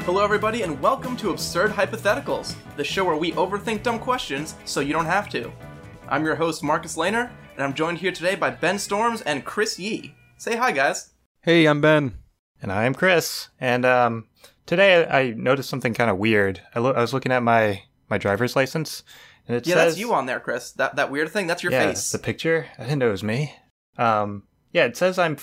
Hello everybody and welcome to Absurd Hypotheticals, the show where we overthink dumb questions so you don't have to. I'm your host Marcus Lehner, and I'm joined here today by Ben Storms and Chris Yee. Say hi guys. Hey, I'm Ben. And I'm Chris. And today I noticed something kind of weird. I was looking at my driver's license, and it says... Yeah, that's you on there, Chris. That weird thing, that's your face. The picture. I didn't know it was me. It says I'm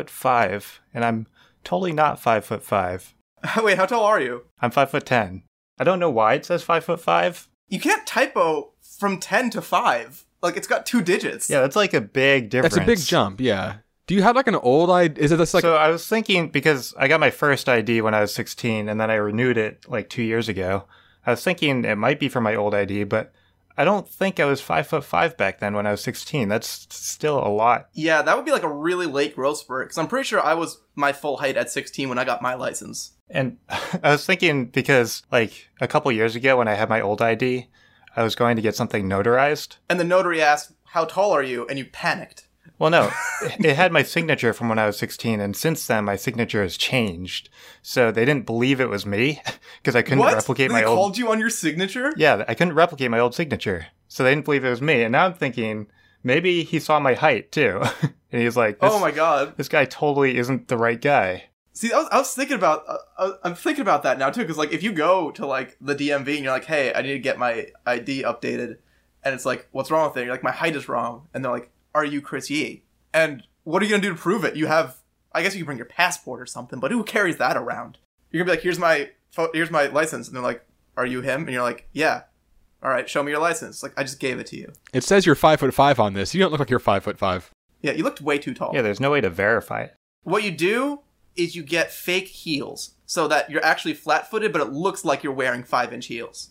5'5", and I'm totally not 5'5". Wait, how tall are you? I'm 5'10". I don't know why it says 5'5". You can't typo from 10 to 5. Like, it's got 2 digits. Yeah, that's like a big difference. That's a big jump, yeah. Do you have like an old ID? Is it this like... So I was thinking, because I got my first ID when I was 16, and then I renewed it like 2 years ago. I was thinking it might be for my old ID, but I don't think I was 5'5" back then when I was 16. That's still a lot. Yeah, that would be like a really late growth spurt, because I'm pretty sure I was my full height at 16 when I got my license. And I was thinking, because like a couple years ago when I had my old ID, I was going to get something notarized. And the notary asked, "How tall are you?" And you panicked. Well, no, it had my signature from when I was 16, and since then my signature has changed. So they didn't believe it was me, because I couldn't replicate my old... They called you on your signature? Yeah, I couldn't replicate my old signature. So they didn't believe it was me. And now I'm thinking, maybe he saw my height, too. And he's like, oh my god, this guy totally isn't the right guy. See, I was thinking about, I'm thinking about that now, too, because, like, if you go to, like, the DMV and you're like, hey, I need to get my ID updated, and it's like, what's wrong with it? You're like, my height is wrong. And they're like, are you Chris Yee? And what are you going to do to prove it? You have, I guess you can bring your passport or something, but who carries that around? You're going to be like, here's my license. And they're like, are you him? And you're like, yeah. All right, show me your license. Like, I just gave it to you. It says you're 5'5" on this. You don't look like you're 5'5". Yeah, you looked way too tall. Yeah, there's no way to verify it. What you do is you get fake heels so that you're actually flat-footed, but it looks like you're wearing 5-inch heels.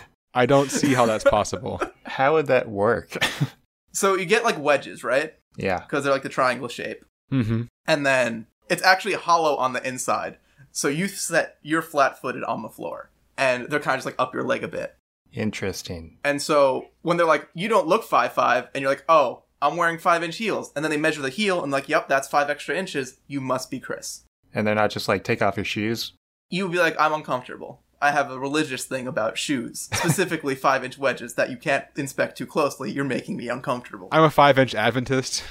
I don't see how that's possible. How would that work? So you get, like, wedges, right? Yeah. Because they're, like, the triangle shape. Mm-hmm. And then it's actually hollow on the inside. So you're flat-footed on the floor. And they're kind of just, like, up your leg a bit. Interesting. And so when they're like, you don't look 5'5", and you're like, oh, I'm wearing 5-inch heels. And then they measure the heel and like, yep, that's 5 extra inches. You must be Chris. And they're not just like, take off your shoes? You would be like, I'm uncomfortable. I have a religious thing about shoes, specifically 5-inch wedges that you can't inspect too closely. You're making me uncomfortable. I'm a 5-inch Adventist.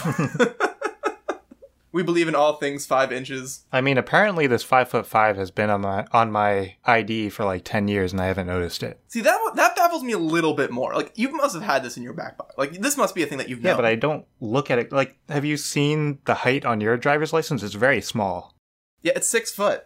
We believe in all things 5 inches. I mean, apparently this 5'5" has been on my ID for like 10 years and I haven't noticed it. See, that baffles me a little bit more. Like, you must have had this in your back pocket. Like, this must be a thing that you've known. Yeah, but I don't look at it. Like, have you seen the height on your driver's license? It's very small. Yeah, it's 6 foot.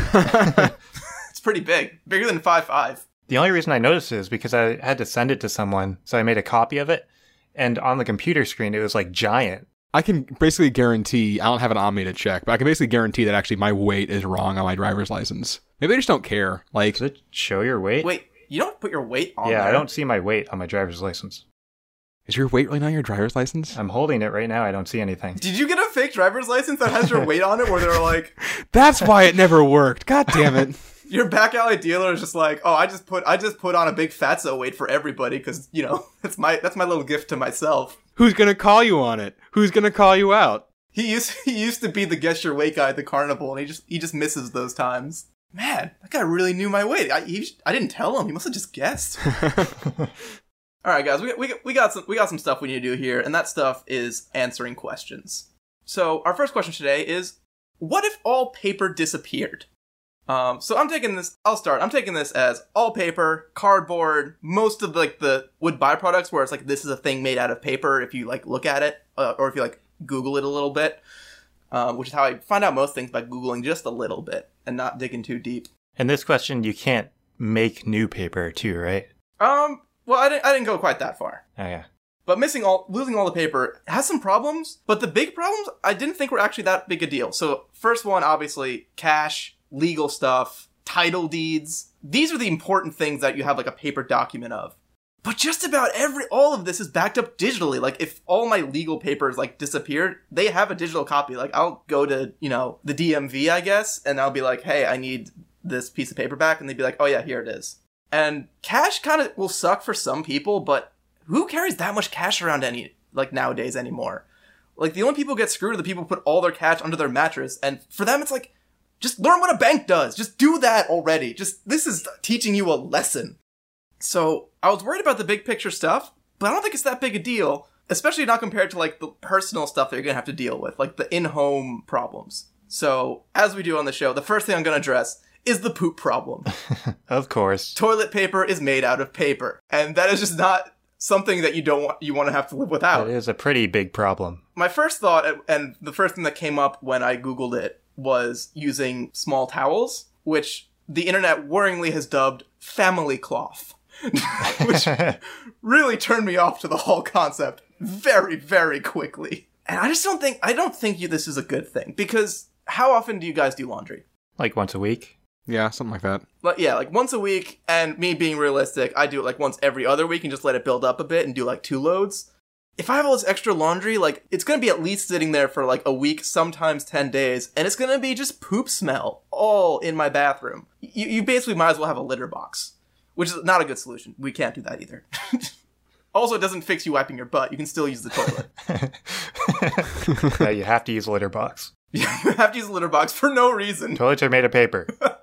It's pretty big. Bigger than 5'5". The only reason I noticed it is because I had to send it to someone, so I made a copy of it. And on the computer screen, it was like giant. I can basically guarantee, I don't have it on me to check, but I can basically guarantee that actually my weight is wrong on my driver's license. Maybe they just don't care. Like, does it show your weight? Wait, you don't put your weight on Yeah, there. I don't see my weight on my driver's license. Is your weight really on your driver's license? I'm holding it right now. I don't see anything. Did you get a fake driver's license that has your weight on it where they're like... That's why it never worked. God damn it. Your back alley dealer is just like, oh, I just put on a big fatso weight for everybody because, you know, that's my little gift to myself. Who's going to call you on it? Who's going to call you out? He used to be the guess your weight guy at the carnival, and he just misses those times. Man, that guy really knew my weight. I didn't tell him. He must have just guessed. All right, guys, we got some stuff we need to do here, and that stuff is answering questions. So our first question today is, what if all paper disappeared? So I'm taking this. I'll start. I'm taking this as all paper, cardboard, most of like the wood byproducts, where it's like this is a thing made out of paper. If you like look at it, or if you like Google it a little bit, which is how I find out most things, by Googling just a little bit and not digging too deep. In this question, you can't make new paper too, right? Well, I didn't go quite that far. Oh yeah. But losing all the paper has some problems. But the big problems I didn't think were actually that big a deal. So first one, obviously, cash, legal stuff, title deeds. These are the important things that you have like a paper document of. But just about all of this is backed up digitally. Like, if all my legal papers, like, disappeared, they have a digital copy. Like, I'll go to, the DMV, I guess, and I'll be like, hey, I need this piece of paper back. And they'd be like, oh, yeah, here it is. And cash kind of will suck for some people, but who carries that much cash around nowadays anymore? Like, the only people who get screwed are the people who put all their cash under their mattress. And for them, it's like, Just learn what a bank does. Just do that already. This is teaching you a lesson. So I was worried about the big picture stuff, but I don't think it's that big a deal, especially not compared to like the personal stuff that you're going to have to deal with, like the in-home problems. So as we do on the show, the first thing I'm going to address is the poop problem. Of course. Toilet paper is made out of paper, and that is just not something that you want to have to live without. It is a pretty big problem. My first thought, and the first thing that came up when I Googled it, was using small towels, which the internet worryingly has dubbed family cloth, which really turned me off to the whole concept very, very quickly. And I don't think this is a good thing, because how often do you guys do laundry? Like once a week? Yeah, something like that. But yeah, like once a week, and me being realistic, I do it like once every other week and just let it build up a bit and do like 2 loads. If I have all this extra laundry, like, it's gonna be at least sitting there for like a week, sometimes 10 days, and it's gonna be just poop smell all in my bathroom. You basically might as well have a litter box, which is not a good solution. We can't do that either. Also, it doesn't fix you wiping your butt. You can still use the toilet. No, you have to use a litter box. You have to use a litter box for no reason. Toilets are made of paper.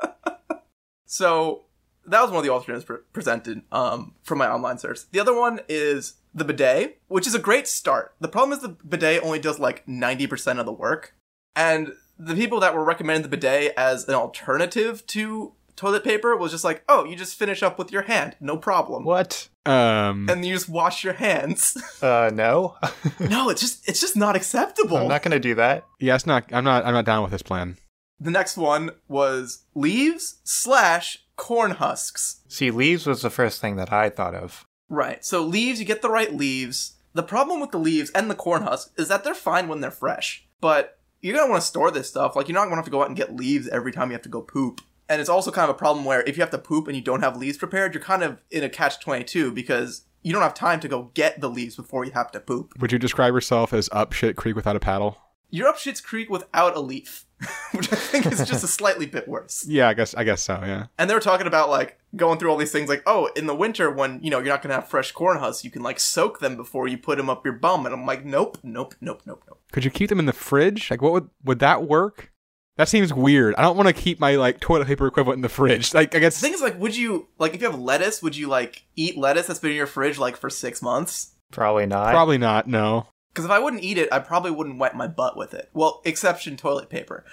So that was one of the alternatives presented from my online search. The other one is the bidet, which is a great start. The problem is the bidet only does like 90% of the work. And the people that were recommending the bidet as an alternative to toilet paper was just like, oh, you just finish up with your hand. No problem. What? And you just wash your hands. No. No, it's just not acceptable. I'm not going to do that. Yeah, it's not. I'm not down with this plan. The next one was leaves / corn husks. See, leaves was the first thing that I thought of. Right. So leaves, you get the right leaves. The problem with the leaves and the corn husk is that they're fine when they're fresh. But you're going to want to store this stuff. Like, you're not going to have to go out and get leaves every time you have to go poop. And it's also kind of a problem where if you have to poop and you don't have leaves prepared, you're kind of in a catch-22 because you don't have time to go get the leaves before you have to poop. Would you describe yourself as up shit creek without a paddle? You're up Schitt's Creek without a leaf, which I think is just a slightly bit worse. Yeah, I guess so, yeah. And they were talking about, like, going through all these things like, oh, in the winter when, you're not going to have fresh corn husks, you can, like, soak them before you put them up your bum. And I'm like, nope. Could you keep them in the fridge? Like, what would that work? That seems weird. I don't want to keep my, like, toilet paper equivalent in the fridge. Like, I guess... The thing is, like, would you, like, if you have lettuce, would you, like, eat lettuce that's been in your fridge, like, for 6 months? Probably not. Probably not, no. Because if I wouldn't eat it, I probably wouldn't wipe my butt with it. Well, exception toilet paper.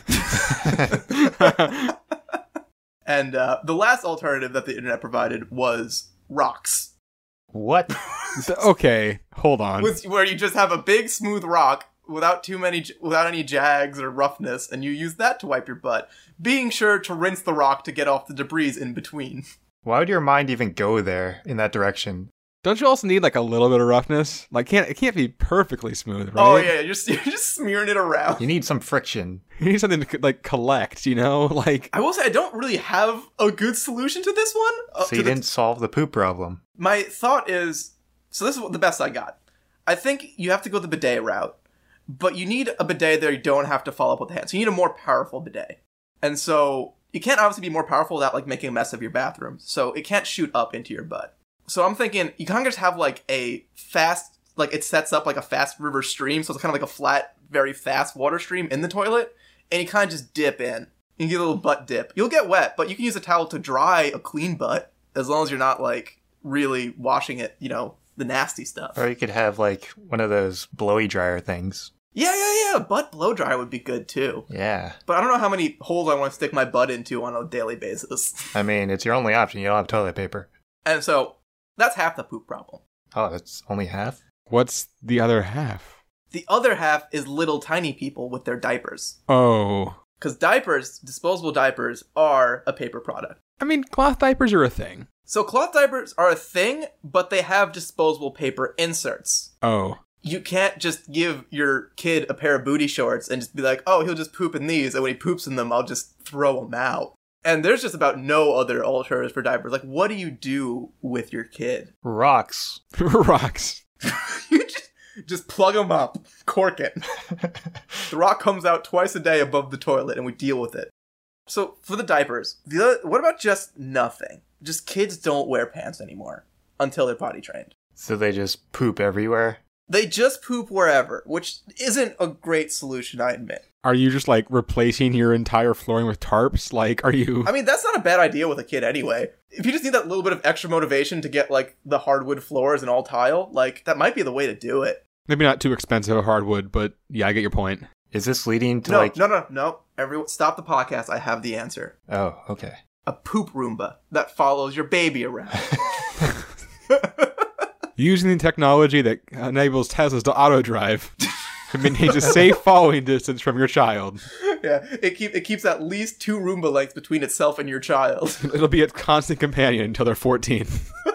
And the last alternative that the internet provided was rocks. What? Okay, hold on. Where you just have a big smooth rock without any jags or roughness, and you use that to wipe your butt, being sure to rinse the rock to get off the debris in between. Why would your mind even go there in that direction? Don't you also need, like, a little bit of roughness? Like, it can't be perfectly smooth, right? Oh, yeah, you're just smearing it around. You need some friction. You need something to, like, collect, Like... I will say, I don't really have a good solution to this one. So you didn't solve the poop problem. My thought is, so this is the best I got. I think you have to go the bidet route, but you need a bidet that you don't have to follow up with the hand. So you need a more powerful bidet. And so you can't obviously be more powerful without, like, making a mess of your bathroom. So it can't shoot up into your butt. So I'm thinking you kind of just have like a fast, like it sets up like a fast river stream. So it's kind of like a flat, very fast water stream in the toilet. And you kind of just dip in. You get a little butt dip. You'll get wet, but you can use a towel to dry a clean butt. As long as you're not like really washing it, the nasty stuff. Or you could have like one of those blowy dryer things. Yeah. Butt blow dryer would be good too. Yeah. But I don't know how many holes I want to stick my butt into on a daily basis. I mean, it's your only option. You don't have toilet paper. And so that's half the poop problem. Oh, that's only half? What's the other half? The other half is little tiny people with their diapers. Oh. Because diapers, disposable diapers, are a paper product. I mean, cloth diapers are a thing. So cloth diapers are a thing, but they have disposable paper inserts. Oh. You can't just give your kid a pair of booty shorts and just be like, oh, he'll just poop in these, and when he poops in them, I'll just throw them out. And there's just about no other alternatives for diapers. Like, what do you do with your kid? Rocks. Rocks. You just plug them up, cork it. The rock comes out twice a day above the toilet, and we deal with it. So, for the diapers, what about just nothing? Just kids don't wear pants anymore until they're potty trained. So they just poop everywhere? They just poop wherever, which isn't a great solution, I admit. Are you just like replacing your entire flooring with tarps? Like, are you? I mean, that's not a bad idea with a kid anyway. If you just need that little bit of extra motivation to get like the hardwood floors and all tile, like that might be the way to do it. Maybe not too expensive a hardwood, but yeah, I get your point. Is this leading to No. Everyone, stop the podcast. I have the answer. Oh, okay. A poop Roomba that follows your baby around. Using the technology that enables Teslas to auto-drive. It maintains a safe following distance from your child. Yeah, it keeps at least 2 Roomba lengths between itself and your child. It'll be its constant companion until they're 14.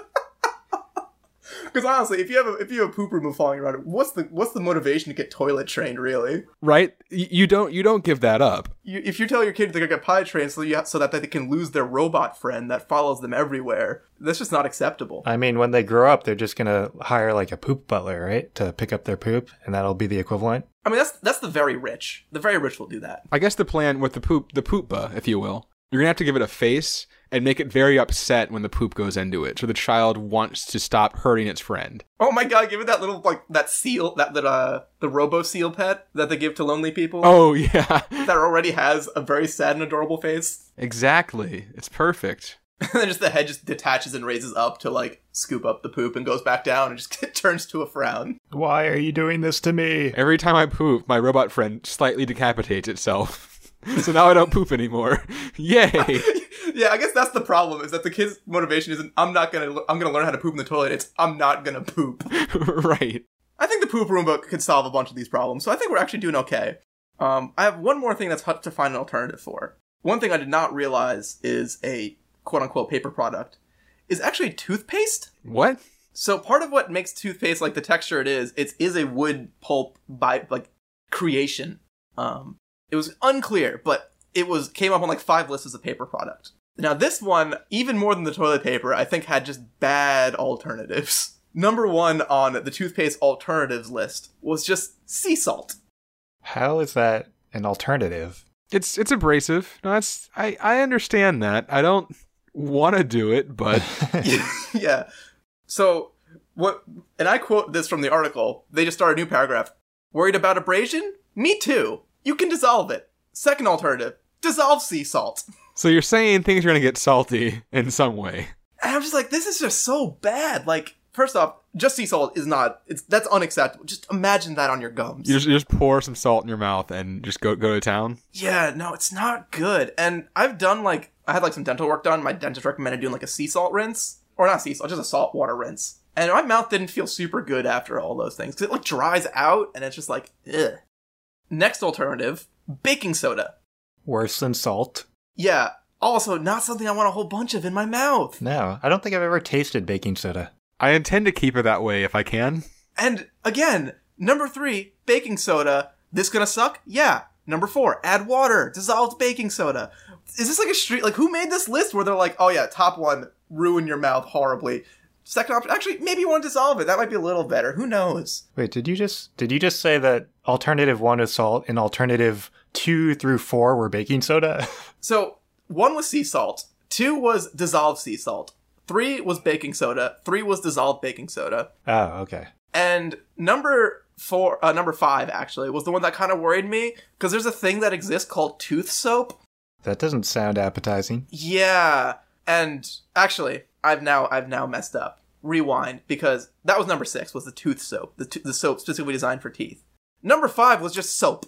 Because honestly, if you have a poop Roomba following around, what's the motivation to get toilet trained, really? Right? You don't give that up. If you tell your kid they're gonna get potty trained so that they can lose their robot friend that follows them everywhere, that's just not acceptable. I mean, when they grow up, they're just gonna hire like a poop butler, right, to pick up their poop, and that'll be the equivalent. I mean, that's the very rich. The very rich will do that. I guess the plan with the poopba, if you will, you're gonna have to give it a face and make it very upset when the poop goes into it, so the child wants to stop hurting its friend. Oh my god, give it that little, like, that seal, the robo-seal pet that they give to lonely people. Oh, yeah. That already has a very sad and adorable face. Exactly. It's perfect. And then just the head just detaches and raises up to, like, scoop up the poop and goes back down and just turns to a frown. Why are you doing this to me? Every time I poop, my robot friend slightly decapitates itself. So now I don't poop anymore. Yay! Yeah, I guess that's the problem, is that the kid's motivation isn't, I'm gonna learn how to poop in the toilet, it's, I'm not gonna poop. Right. I think the poop Roomba could solve a bunch of these problems, so I think we're actually doing okay. I have one more thing that's hard to find an alternative for. One thing I did not realize is a quote-unquote paper product is actually toothpaste. What? So part of what makes toothpaste like the texture it is a wood pulp creation. It was unclear, but it came up on like 5 lists as a paper product. Now this one, even more than the toilet paper, I think had just bad alternatives. Number 1 on the toothpaste alternatives list was just sea salt. How is that an alternative? It's abrasive. No, I understand that. I don't want to do it, but Yeah. So and I quote this from the article. They just started a new paragraph. Worried about abrasion? Me too. You can dissolve it. Second alternative, dissolve sea salt. So you're saying things are going to get salty in some way. And I'm just like, this is just so bad. Like, first off, just sea salt that's unacceptable. Just imagine that on your gums. You just pour some salt in your mouth and just go to town? Yeah, no, it's not good. And I had some dental work done. My dentist recommended doing like a sea salt rinse. Or not sea salt, just a salt water rinse. And my mouth didn't feel super good after all those things. Because it like dries out and it's just like, ugh. Next alternative, baking soda. Worse than salt? Yeah, also not something I want a whole bunch of in my mouth. No, I don't think I've ever tasted baking soda. I intend to keep it that way if I can. And again, number 3, baking soda. This gonna suck? Yeah. Number 4, add water, dissolved baking soda. Is this like a street, like who made this list where they're like, oh yeah, top 1, ruin your mouth horribly. Second option, actually, maybe you want to dissolve it. That might be a little better. Who knows? Wait, did you just say that alternative 1 is salt and alternative 2 through 4 were baking soda? So 1 was sea salt, 2 was dissolved sea salt, 3 was baking soda, 3 was dissolved baking soda. Oh, okay. And number 5 actually was the one that kind of worried me because there's a thing that exists called tooth soap. That doesn't sound appetizing. Yeah, and actually, I've now messed up. Rewind, because that was number 6, was the tooth soap. The soap specifically designed for teeth. Number 5 was just soap.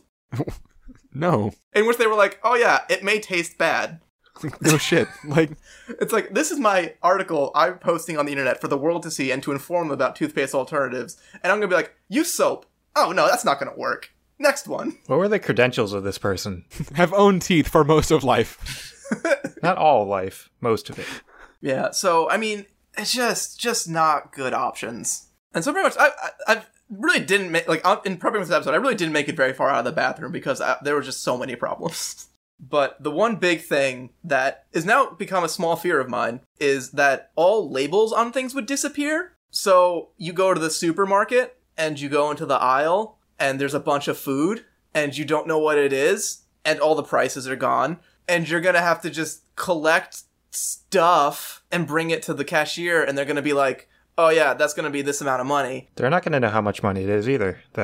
No. In which they were like, oh yeah, it may taste bad. No shit. Like, it's like, this is my article I'm posting on the internet for the world to see and to inform them about toothpaste alternatives. And I'm gonna be like, use soap. Oh no, that's not gonna work. Next one. What were the credentials of this person? have owned teeth for most of life. Not all life, most of it. Yeah, so, I mean, it's just not good options. And so pretty much, I really didn't make, like, in prepping for this episode, I really didn't make it very far out of the bathroom because there were just so many problems. But the one big thing that is now become a small fear of mine is that all labels on things would disappear. So you go to the supermarket and you go into the aisle and there's a bunch of food and you don't know what it is and all the prices are gone and you're gonna have to just collect stuff and bring it to the cashier and they're gonna be like, oh yeah, that's gonna be this amount of money. They're not gonna know how much money it is either, though.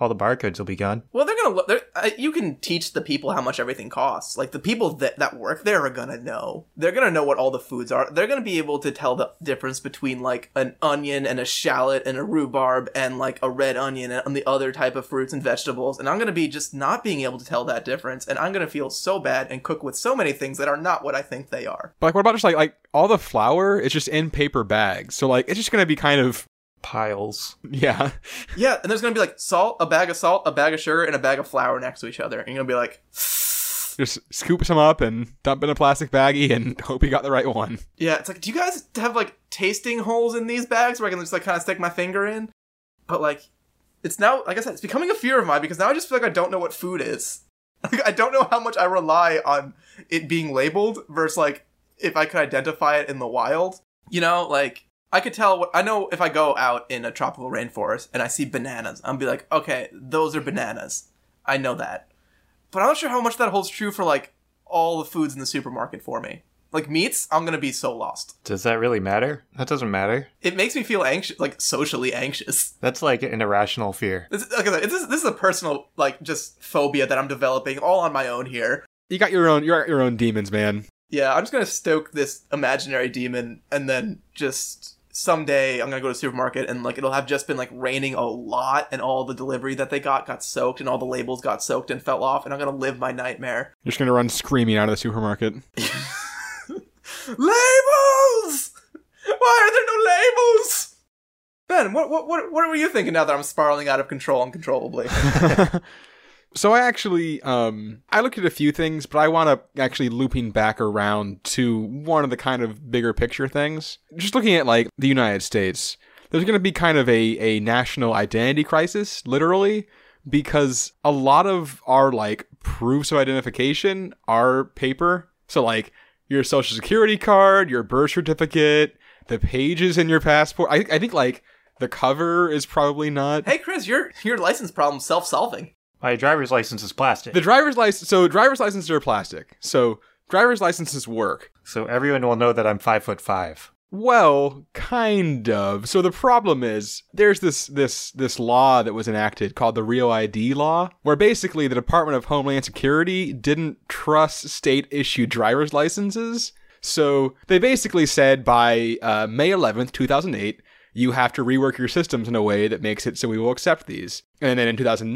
all the barcodes will be gone. Well, they're gonna. You can teach the people how much everything costs. Like the people that work there are gonna know. They're gonna know what all the foods are. They're gonna be able to tell the difference between like an onion and a shallot and a rhubarb and like a red onion and the other type of fruits and vegetables. And I'm gonna be just not being able to tell that difference. And I'm gonna feel so bad and cook with so many things that are not what I think they are. But like, what about just like all the flour is just in paper bags, so like it's just gonna be kind of Piles. yeah. Yeah, and there's gonna be like a bag of sugar, and a bag of flour next to each other. And you're gonna be like, Just scoop some up and dump in a plastic baggie and hope you got the right one. yeah. It's like, do you guys have like tasting holes in these bags where I can just like kind of stick my finger in? But like, it's now, like I said, it's becoming a fear of mine because now I just feel like I don't know what food is. Like, I don't know how much I rely on it being labeled versus like if I could identify it in the wild. You know, like I could tell I know if I go out in a tropical rainforest and I see bananas, I'll be like, okay, those are bananas. I know that. But I'm not sure how much that holds true for like all the foods in the supermarket for me. Like meats, I'm gonna be so lost. Does that really matter? That doesn't matter. It makes me feel anxious, like socially anxious. That's like an irrational fear. This is a personal, like, just phobia that I'm developing all on my own here. You got your own demons, man. Yeah, I'm just gonna stoke this imaginary demon, and then just someday I'm gonna go to the supermarket and like it'll have just been like raining a lot, and all the delivery that they got soaked, and all the labels got soaked and fell off, and I'm gonna live my nightmare. You're just gonna run screaming out of the supermarket. Labels! Why are there no labels? Ben, what were you thinking now that I'm spiraling out of control uncontrollably? So I actually, I looked at a few things, but I want to actually looping back around to one of the kind of bigger picture things. Just looking at like the United States, there's going to be kind of a national identity crisis, literally, because a lot of our like proofs of identification are paper. So like your social security card, your birth certificate, the pages in your passport. I think like the cover is probably not. Hey Chris, your license problem's self-solving. My driver's license is plastic. The driver's license. So driver's licenses are plastic. So driver's licenses work. So everyone will know that I'm 5'5". Well, kind of. So the problem is there's this law that was enacted called the Real ID law, where basically the Department of Homeland Security didn't trust state-issued driver's licenses. So they basically said by May 11th, 2008, you have to rework your systems in a way that makes it so we will accept these. And then in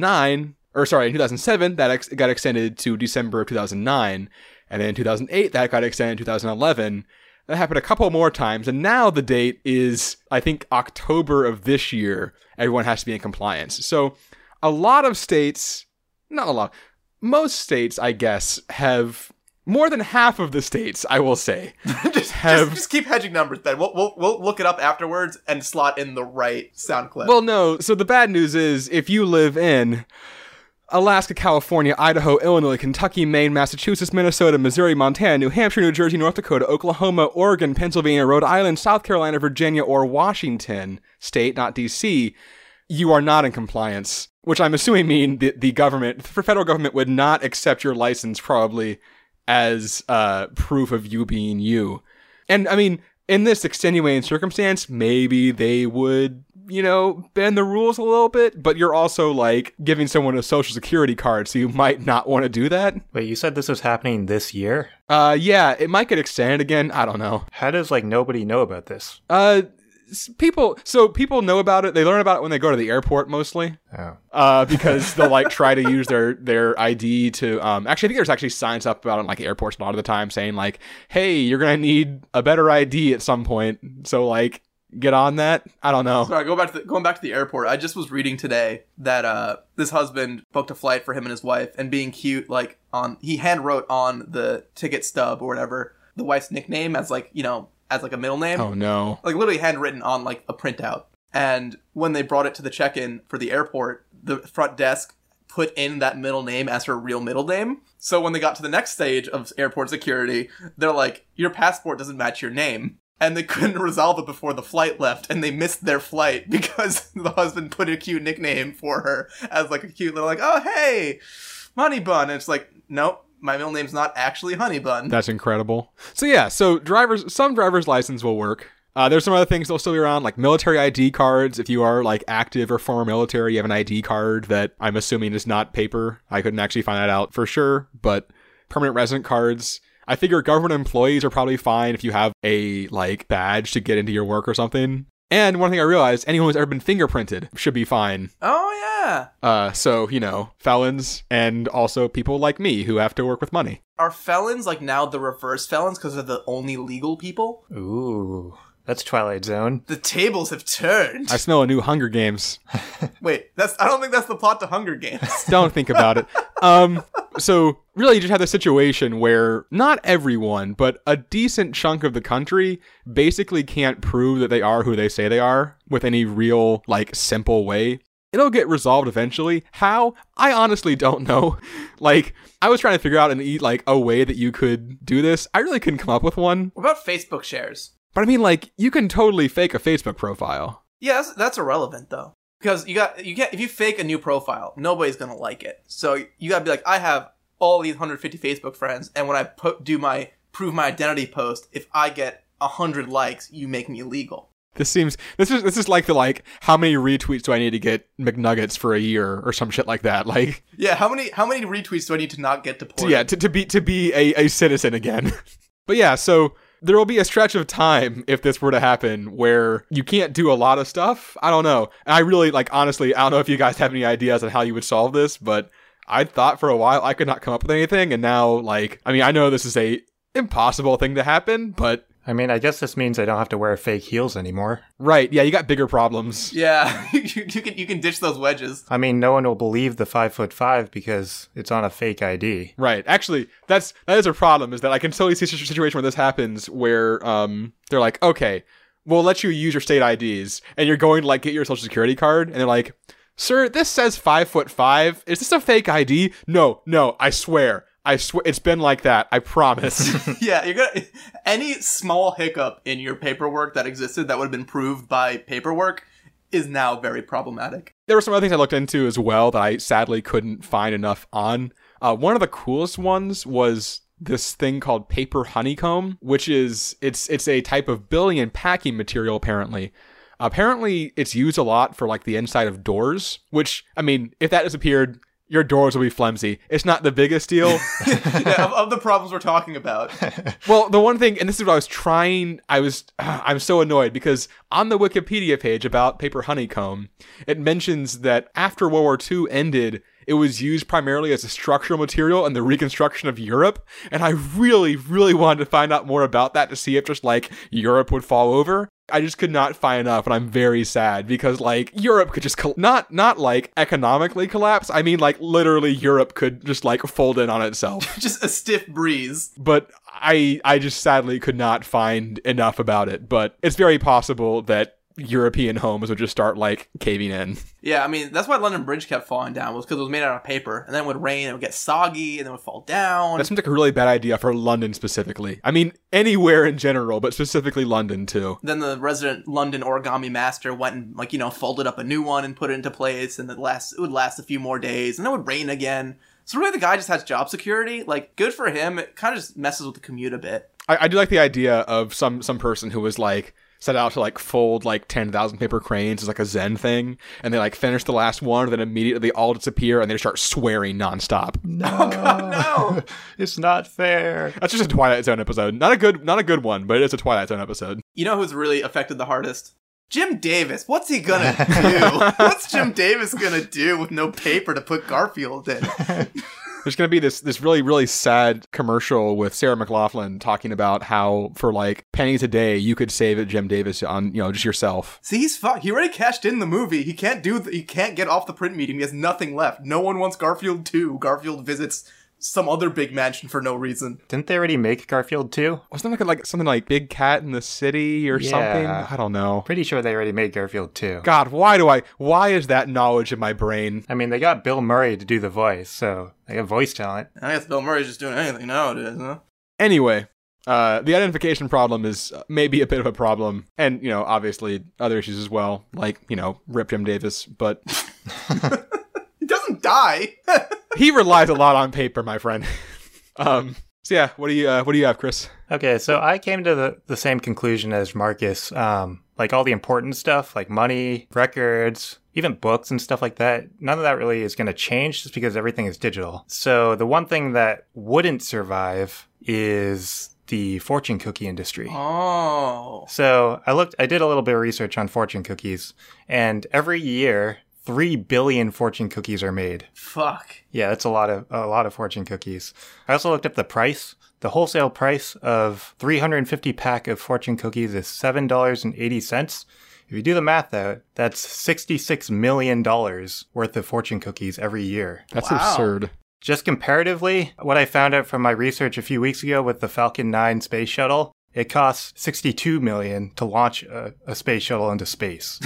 2007, that got extended to December of 2009. And then in 2008, that got extended to 2011. That happened a couple more times. And now the date is, I think, October of this year. Everyone has to be in compliance. So a lot of states, not a lot, most states, I guess, have more than half of the states, I will say, just keep hedging numbers, Ben. We'll look it up afterwards and slot in the right sound clip. Well, no. So the bad news is if you live in Alaska, California, Idaho, Illinois, Kentucky, Maine, Massachusetts, Minnesota, Missouri, Montana, New Hampshire, New Jersey, North Dakota, Oklahoma, Oregon, Pennsylvania, Rhode Island, South Carolina, Virginia, or Washington State, not D.C., you are not in compliance, which I'm assuming mean the government, the federal government would not accept your license probably as proof of you being you. And I mean, in this extenuating circumstance, maybe they would, bend the rules a little bit, but you're also like giving someone a social security card, so you might not want to do that. Wait, you said this was happening this year? Yeah, it might get extended again. I don't know. How does like nobody know about this? People know about it. They learn about it when they go to the airport mostly. Oh. Because they'll like try to use their ID to actually I think there's actually signs up about it in like airports a lot of the time saying like, hey, you're gonna need a better ID at some point. So like get on that. I don't know. Sorry, going back to the airport. I just was reading today that this husband booked a flight for him and his wife, and being cute, like he hand wrote on the ticket stub or whatever the wife's nickname as like as like a middle name. Oh no. Like literally handwritten on like a printout. And when they brought it to the check-in for the airport, the front desk put in that middle name as her real middle name. So when they got to the next stage of airport security, they're like, your passport doesn't match your name. And they couldn't resolve it before the flight left, and they missed their flight because the husband put a cute nickname for her as like a cute little like, oh hey, Honey Bun. And it's like, nope. My middle name's not actually Honey Bun. That's incredible. So yeah, some driver's license will work. There's some other things that'll still be around, like military ID cards. If you are like active or former military, you have an ID card that I'm assuming is not paper. I couldn't actually find that out for sure, but permanent resident cards. I figure government employees are probably fine if you have a like badge to get into your work or something. And one thing I realized, anyone who's ever been fingerprinted should be fine. Oh, yeah. So, felons and also people like me who have to work with money. Are felons like now the reverse felons because they're the only legal people? Ooh, that's Twilight Zone. The tables have turned. I smell a new Hunger Games. Wait, I don't think that's the plot to Hunger Games. Don't think about it. So really you just have the situation where not everyone, but a decent chunk of the country basically can't prove that they are who they say they are with any real, like, simple way. It'll get resolved eventually. How? I honestly don't know. Like, I was trying to figure out a way that you could do this. I really couldn't come up with one. What about Facebook shares? But I mean, like, you can totally fake a Facebook profile. Yeah, that's irrelevant though. Because you can't, if you fake a new profile, nobody's gonna like it. So you gotta be like, I have all these 150 Facebook friends, and when I prove my identity post, if I get 100 likes, you make me illegal. This is like the, like, how many retweets do I need to get McNuggets for a year or some shit like that? Like, yeah, how many retweets do I need to not get deported? Yeah, to be a citizen again. But yeah, so there will be a stretch of time if this were to happen where you can't do a lot of stuff. I don't know. And I really, like, honestly, I don't know if you guys have any ideas on how you would solve this, but I thought for a while I could not come up with anything, and now, like, I mean, I know this is a impossible thing to happen, but I mean, I guess this means I don't have to wear fake heels anymore. Right, yeah, you got bigger problems. Yeah, you can ditch those wedges. I mean, no one will believe the 5'5" because it's on a fake ID. Right. Actually, that is a problem, is that I can totally see a situation where this happens where they're like, okay, we'll let you use your state IDs, and you're going to, like, get your social security card, and they're like, sir, this says 5'5". Is this a fake ID? No, I swear, it's been like that. I promise. Yeah, any small hiccup in your paperwork that existed that would have been proved by paperwork is now very problematic. There were some other things I looked into as well that I sadly couldn't find enough on. One of the coolest ones was this thing called paper honeycomb, which is it's a type of building and packing material apparently. Apparently, it's used a lot for, like, the inside of doors, which, I mean, if that disappeared, your doors will be flimsy. It's not the biggest deal. Yeah, of the problems we're talking about. Well, the one thing, and this is what I was trying, I'm so annoyed because on the Wikipedia page about paper honeycomb, it mentions that after World War II ended, it was used primarily as a structural material in the reconstruction of Europe, and I really, really wanted to find out more about that to see if just, like, Europe would fall over. I just could not find enough, and I'm very sad because, like, Europe could just not like economically collapse. I mean, like, literally Europe could just, like, fold in on itself. Just a stiff breeze. But I just sadly could not find enough about it. But it's very possible that European homes would just start, like, caving in. Yeah, I mean, that's why London Bridge kept falling down, was because it was made out of paper, and then it would rain, it would get soggy, and then it would fall down. That seems like a really bad idea for London specifically. I mean, anywhere in general, but specifically London, too. Then the resident London origami master went and, like, folded up a new one and put it into place, and it would last a few more days, and then it would rain again. So really the guy just has job security. Like, good for him. It kind of just messes with the commute a bit. I do like the idea of some person who was, like, set out to, like, fold, like, 10,000 paper cranes as, like, a Zen thing, and they, like, finish the last one, and then immediately they all disappear, and they start swearing nonstop. No, oh God, no! It's not fair. That's just a Twilight Zone episode. Not a good one, but it is a Twilight Zone episode. You know who's really affected the hardest? Jim Davis. What's he gonna do? What's Jim Davis gonna do with no paper to put Garfield in? There's going to be this really, really sad commercial with Sarah McLachlan talking about how for, like, pennies a day, you could save at Jim Davis on, just yourself. See, he's fucked. He already cashed in the movie. He can't get off the print medium. He has nothing left. No one wants Garfield 2. Garfield visits some other big mansion for no reason. Didn't they already make Garfield 2? Wasn't it like something like Big Cat in the City or something? I don't know. Pretty sure they already made Garfield 2. God, why is that knowledge in my brain? I mean, they got Bill Murray to do the voice, so they have voice talent. I guess Bill Murray's just doing anything nowadays, huh? Anyway, the identification problem is maybe a bit of a problem. And, obviously other issues as well, like, rip Jim Davis, but... He doesn't die! He relies a lot on paper, my friend. So yeah, what do you have, Chris? Okay, so I came to the same conclusion as Marcus. Like all the important stuff, like money, records, even books and stuff like that, none of that really is going to change just because everything is digital. So the one thing that wouldn't survive is the fortune cookie industry. Oh. So I did a little bit of research on fortune cookies, and every year 3 billion fortune cookies are made. Fuck. Yeah, that's a lot of fortune cookies. I also looked up the price. The wholesale price of 350 pack of fortune cookies is $7.80. If you do the math out, that's $66 million worth of fortune cookies every year. That's Wow. absurd. Just comparatively, what I found out from my research a few weeks ago with the Falcon 9 space shuttle, it costs $62 million to launch a space shuttle into space.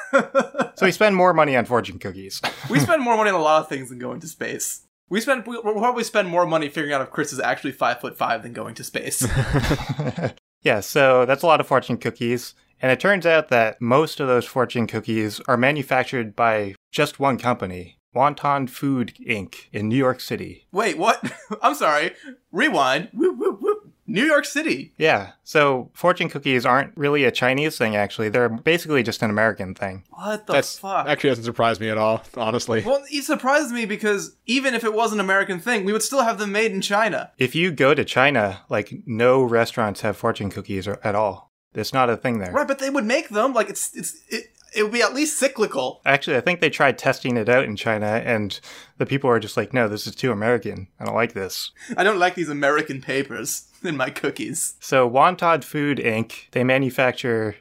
So we spend more money on fortune cookies. We spend more money on a lot of things than going to space. We'll probably spend more money figuring out if Chris is actually 5'5" than going to space. Yeah, so that's a lot of fortune cookies. And it turns out that most of those fortune cookies are manufactured by just one company, Wonton Food Inc. in New York City. Wait, what? I'm sorry. Rewind. Whoop, whoop, whoop. New York City. Yeah, so fortune cookies aren't really a Chinese thing, actually. They're basically just an American thing. What the fuck? Actually doesn't surprise me at all, honestly. Well, it surprises me because even if it was an American thing, we would still have them made in China. If you go to China, like, no restaurants have fortune cookies at all. It's not a thing there. Right, but they would make them. Like, it would be at least cyclical. Actually, I think they tried testing it out in China, and the people were just like, no, this is too American. I don't like this. I don't like these American papers in my cookies. So Wonton Food Inc., they manufacture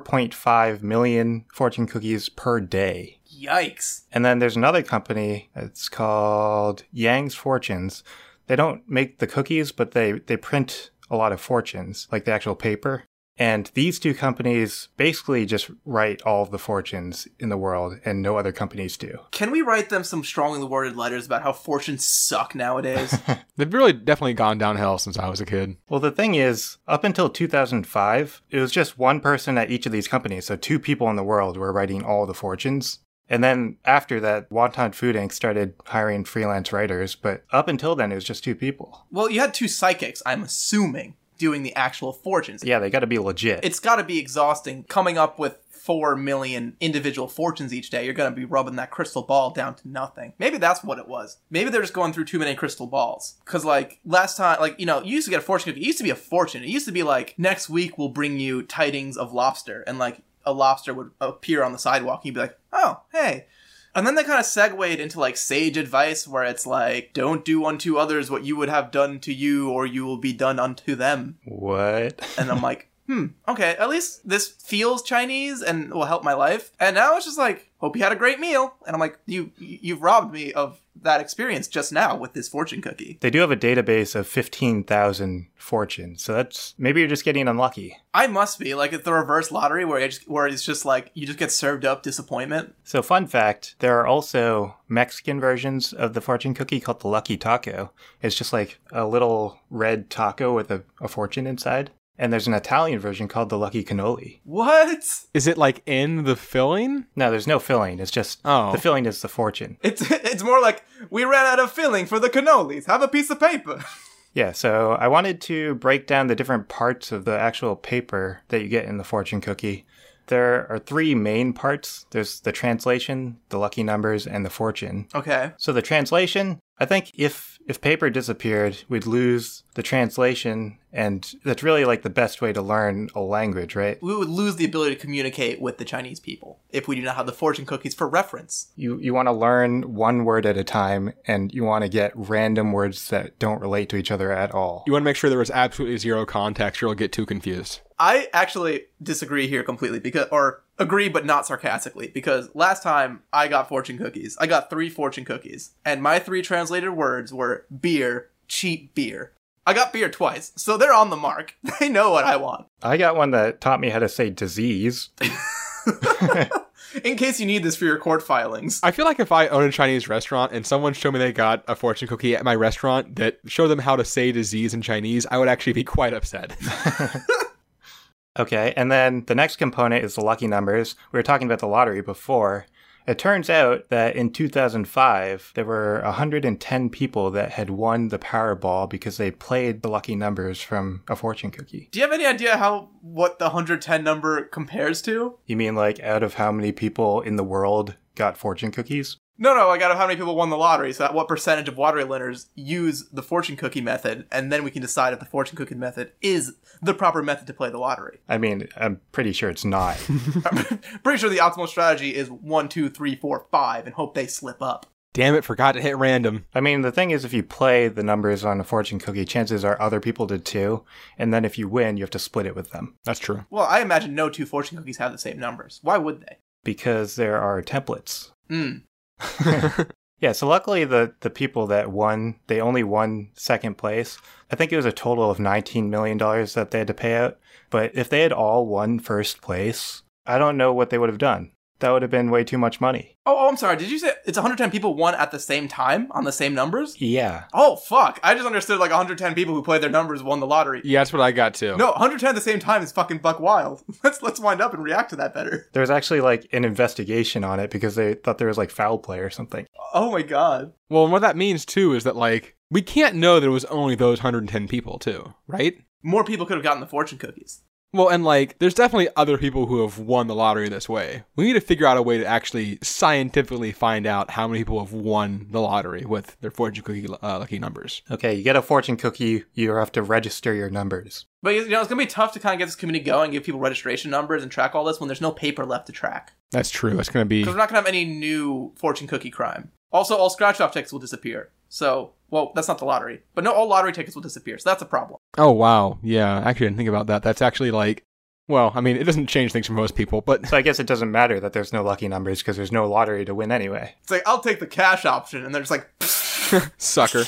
4.5 million fortune cookies per day. Yikes. And then there's another company, it's called Yang's Fortunes. They don't make the cookies, but they print a lot of fortunes, like the actual paper. And these two companies basically just write all of the fortunes in the world, and no other companies do. Can we write them some strongly worded letters about how fortunes suck nowadays? They've really definitely gone downhill since I was a kid. Well, the thing is, up until 2005, it was just one person at each of these companies. So 2 people in the world were writing all the fortunes. And then after that, Wonton Food Inc. started hiring freelance writers. But up until then, it was just 2 people. Well, you had 2 psychics, I'm assuming, doing the actual fortunes. Yeah, they got to be legit. It's got to be exhausting coming up with 4 million individual fortunes each day. You're going to be rubbing that crystal ball down to nothing. Maybe that's what it was. Maybe they're just going through too many crystal balls. Because, like, last time, like, you know, you used to get a fortune cookie. It used to be a fortune. It used to be like, next week we'll bring you tidings of lobster. And, like, a lobster would appear on the sidewalk. And you'd be like, oh, hey. And then they kind of segued into, like, sage advice where it's like, don't do unto others what you would have done to you, or you will be done unto them. What? And I'm like, okay, at least this feels Chinese and will help my life. And now it's just like, hope you had a great meal. And I'm like, you've robbed me of that experience just now with this fortune cookie. They do have a database of 15,000 fortunes. So that's, maybe you're just getting unlucky. I must be. Like, it's the reverse lottery where it's just like, you just get served up disappointment. So fun fact, there are also Mexican versions of the fortune cookie called the Lucky Taco. It's just like a little red taco with a fortune inside. And there's an Italian version called the Lucky Cannoli. What? Is it like in the filling? No, there's no filling. It's just, the filling is the fortune. It's more like, we ran out of filling for the cannolis. Have a piece of paper. Yeah, so I wanted to break down the different parts of the actual paper that you get in the fortune cookie. There are 3 main parts. There's the translation, the lucky numbers, and the fortune. Okay. So the translation, I think if paper disappeared, we'd lose the translation, and that's really like the best way to learn a language, right? We would lose the ability to communicate with the Chinese people if we do not have the fortune cookies for reference. You want to learn one word at a time, and you want to get random words that don't relate to each other at all. You want to make sure there was absolutely zero context or you'll get too confused. I actually disagree here completely or agree but not sarcastically, because last time I got fortune cookies, I got 3 fortune cookies, and my 3 translated words were beer, cheap beer. I got beer twice, so they're on the mark. They know what I want. I got one that taught me how to say disease. In case you need this for your court filings. I feel like if I own a Chinese restaurant and someone showed me they got a fortune cookie at my restaurant that showed them how to say disease in Chinese, I would actually be quite upset. Okay, and then the next component is the lucky numbers. We were talking about the lottery before, It turns out that in 2005, there were 110 people that had won the Powerball because they played the lucky numbers from a fortune cookie. Do you have any idea what the 110 number compares to? You mean like out of how many people in the world got fortune cookies? No, I got how many people won the lottery, so what percentage of lottery winners use the fortune cookie method, and then we can decide if the fortune cookie method is the proper method to play the lottery. I mean, I'm pretty sure it's not. I'm pretty sure the optimal strategy is 1, 2, 3, 4, 5, and hope they slip up. Damn it, forgot to hit random. I mean, the thing is, if you play the numbers on a fortune cookie, chances are other people did too, and then if you win, you have to split it with them. That's true. Well, I imagine no two fortune cookies have the same numbers. Why would they? Because there are templates. Hmm. Yeah, so luckily the people that won, they only won second place. I think it was a total of $19 million that they had to pay out. But if they had all won first place, I don't know what they would have done. That would have been way too much money. Oh, I'm sorry. Did you say it's 110 people won at the same time on the same numbers? Yeah. Oh, fuck. I just understood like 110 people who played their numbers won the lottery. Yeah, that's what I got too. No, 110 at the same time is fucking buck wild. Let's wind up and react to that better. There was actually like an investigation on it because they thought there was like foul play or something. Oh my god. Well, and what that means too is that like we can't know that it was only those 110 people too, right? More people could have gotten the fortune cookies. Well, and like, there's definitely other people who have won the lottery this way. We need to figure out a way to actually scientifically find out how many people have won the lottery with their fortune cookie lucky numbers. Okay, you get a fortune cookie, you have to register your numbers. But it's going to be tough to kind of get this community going, give people registration numbers and track all this when there's no paper left to track. That's true. That's going to be... Because we're not going to have any new fortune cookie crime. Also, all scratch-off tickets will disappear. So, well, that's not the lottery. But no, all lottery tickets will disappear. So that's a problem. Oh, wow. Yeah, I actually didn't think about that. That's actually like... Well, I mean, it doesn't change things for most people, but... So I guess it doesn't matter that there's no lucky numbers because there's no lottery to win anyway. It's like, I'll take the cash option. And they're just like... Sucker.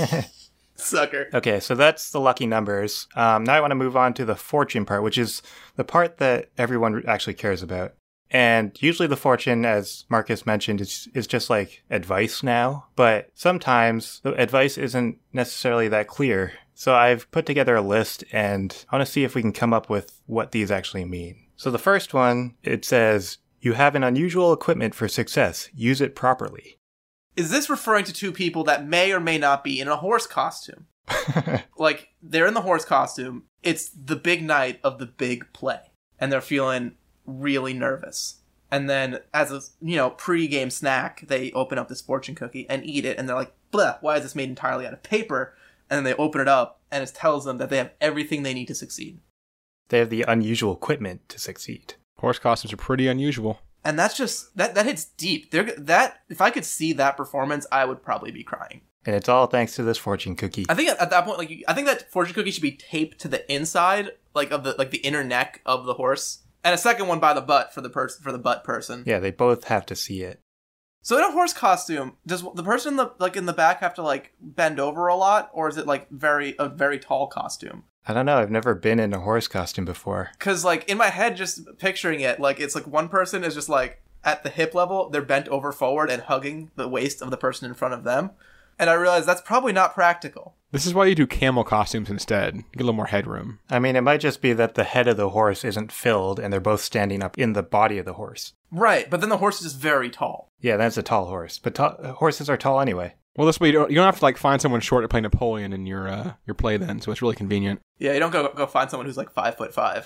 Sucker. Okay, so that's the lucky numbers. Now I want to move on to the fortune part, which is the part that everyone actually cares about. And usually the fortune, as Marcus mentioned, is just like advice now. But sometimes the advice isn't necessarily that clear. So I've put together a list and I want to see if we can come up with what these actually mean. So the first one, it says, you have an unusual equipment for success. Use it properly. Is this referring to two people that may or may not be in a horse costume? Like, they're in the horse costume. It's the big night of the big play. And they're feeling really nervous. And then as a, pre-game snack, they open up this fortune cookie and eat it. And they're like, blah, why is this made entirely out of paper? And then they open it up and it tells them that they have everything they need to succeed. They have the unusual equipment to succeed. Horse costumes are pretty unusual. And that's just, that hits deep. If I could see that performance, I would probably be crying. And it's all thanks to this fortune cookie. I think at that point, I think that fortune cookie should be taped to the inside, of the inner neck of the horse. And a second one by the butt for the butt person. Yeah, they both have to see it. So in a horse costume, does the person in the back have to bend over a lot, or is it a very tall costume? I don't know. I've never been in a horse costume before. Because in my head, just picturing it, it's one person is just at the hip level, they're bent over forward and hugging the waist of the person in front of them. And I realized that's probably not practical. This is why you do camel costumes instead. You get a little more headroom. I mean, it might just be that the head of the horse isn't filled and they're both standing up in the body of the horse. Right, but then the horse is just very tall. Yeah, that's a tall horse. But horses are tall anyway. Well, this way you don't have to find someone short to play Napoleon in your play then, so it's really convenient. Yeah, you don't go find someone who's 5'5".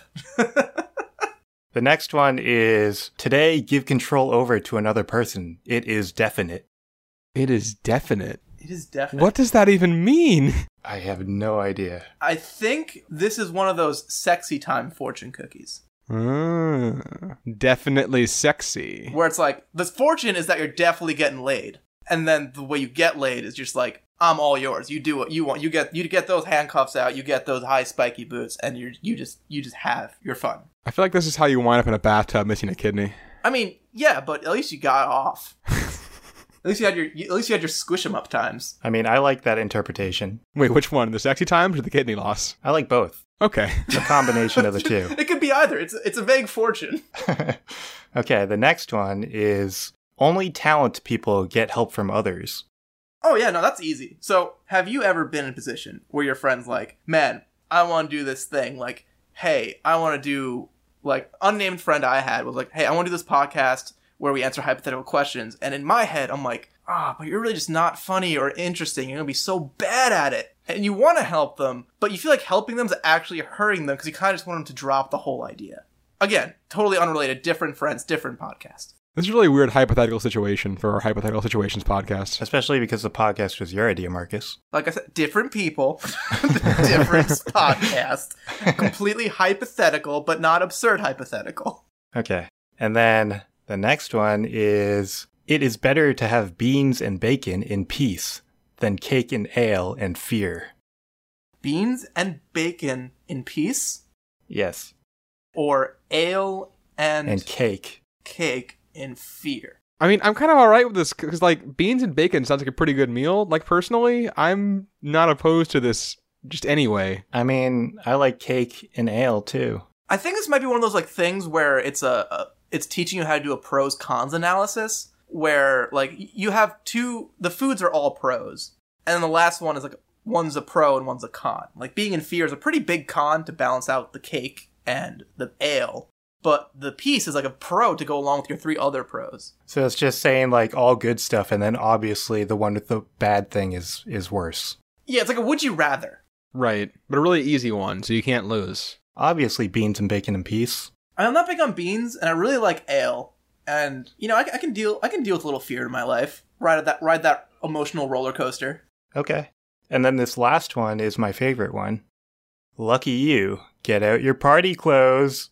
The next one is, today give control over to another person. It is definite. It is definite? It is definite. What does that even mean? I have no idea. I think this is one of those sexy time fortune cookies. Definitely sexy. Where it's the fortune is that you're definitely getting laid. And then the way you get laid is just I'm all yours. You do what you want. You get those handcuffs out, you get those high spiky boots, and you just have your fun. I feel like this is how you wind up in a bathtub missing a kidney. I mean, yeah, but at least you got off. At least you had your squish 'em up times. I mean, I like that interpretation. Wait, which one? The sexy times or the kidney loss? I like both. Okay. A combination of the two. It could be either. It's a vague fortune. Okay, the next one is, only talented people get help from others. Oh yeah, no, that's easy. So, have you ever been in a position where your friend's man, I want to do this thing. Hey, I want to do, unnamed friend I had was hey, I want to do this podcast where we answer hypothetical questions. And in my head, I'm like, but you're really just not funny or interesting. You're going to be so bad at it. And you want to help them, but you feel like helping them is actually hurting them because you kind of just want them to drop the whole idea. Again, totally unrelated, different friends, different podcast. This is a really weird hypothetical situation for our Hypothetical Situations podcast. Especially because the podcast was your idea, Marcus. Like I said, different people, different podcast, completely hypothetical, but not absurd hypothetical. Okay. And then the next one is, it is better to have beans and bacon in peace than cake and ale and fear. Beans and bacon in peace? Yes. Or ale and cake in fear. I mean, I'm kind of alright with this, because, like, beans and bacon sounds like a pretty good meal. Like, personally, I'm not opposed to this just anyway. I mean, I like cake and ale, too. I think this might be one of those, like, things where it's it's teaching you how to do a pros-cons analysis, where, like, you have the foods are all pros, and then the last one is, like, one's a pro and one's a con. Like, being in fear is a pretty big con to balance out the cake and the ale, but the peace is like a pro to go along with your 3 other pros. So it's just saying, like, all good stuff, and then obviously the one with the bad thing is worse. Yeah, it's like a would you rather. Right, but a really easy one, so you can't lose. Obviously beans and bacon and peace. I'm not big on beans, and I really like ale. And, you know, I can deal with a little fear in my life. Ride that emotional roller coaster. Okay. And then this last one is my favorite one. Lucky you. Get out your party clothes.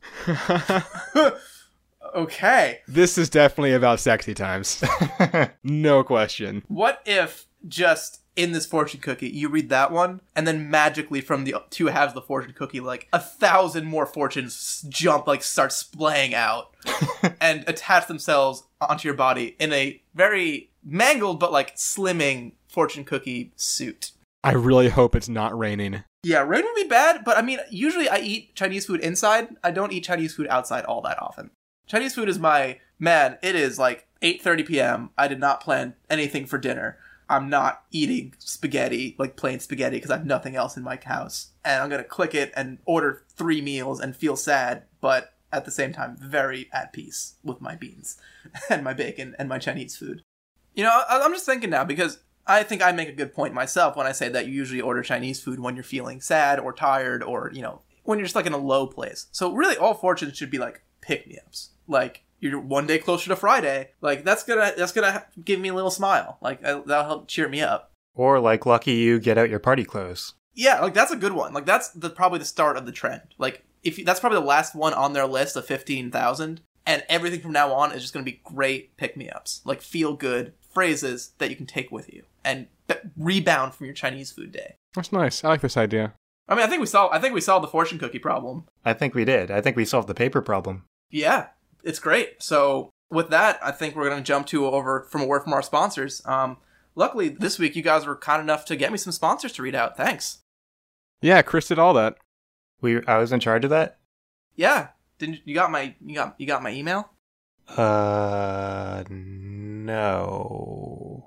Okay. This is definitely about sexy times. No question. What if just in this fortune cookie, you read that one, and then magically from the 2 halves of the fortune cookie, like 1,000 more fortunes start splaying out and attach themselves onto your body in a very mangled but like slimming fortune cookie suit. I really hope it's not raining. Yeah, rain would be bad, but I mean, usually I eat Chinese food inside. I don't eat Chinese food outside all that often. Chinese food is it is like 8:30 p.m. I did not plan anything for dinner. I'm not eating spaghetti, like plain spaghetti, because I have nothing else in my house. And I'm going to click it and order 3 meals and feel sad, but at the same time, very at peace with my beans and my bacon and my Chinese food. You know, I'm just thinking now, because I think I make a good point myself when I say that you usually order Chinese food when you're feeling sad or tired or, you know, when you're just like in a low place. So really all fortunes should be like pick-me-ups. Like, you're one day closer to Friday. Like, that's gonna give me a little smile. Like, that'll help cheer me up. Or like, lucky you, get out your party clothes. Yeah, like, that's a good one. Like, that's probably the start of the trend. Like, that's probably the last one on their list of 15,000. And everything from now on is just gonna be great pick-me-ups. Like, feel-good phrases that you can take with you. And rebound from your Chinese food day. That's nice. I like this idea. I mean, I think we solved the fortune cookie problem. I think we did. I think we solved the paper problem. Yeah, it's great. So with that, I think we're going to jump to a word from our sponsors. Luckily, this week you guys were kind enough to get me some sponsors to read out. Thanks. Yeah, Chris did all that. I was in charge of that? Yeah. Didn't you got my email? No.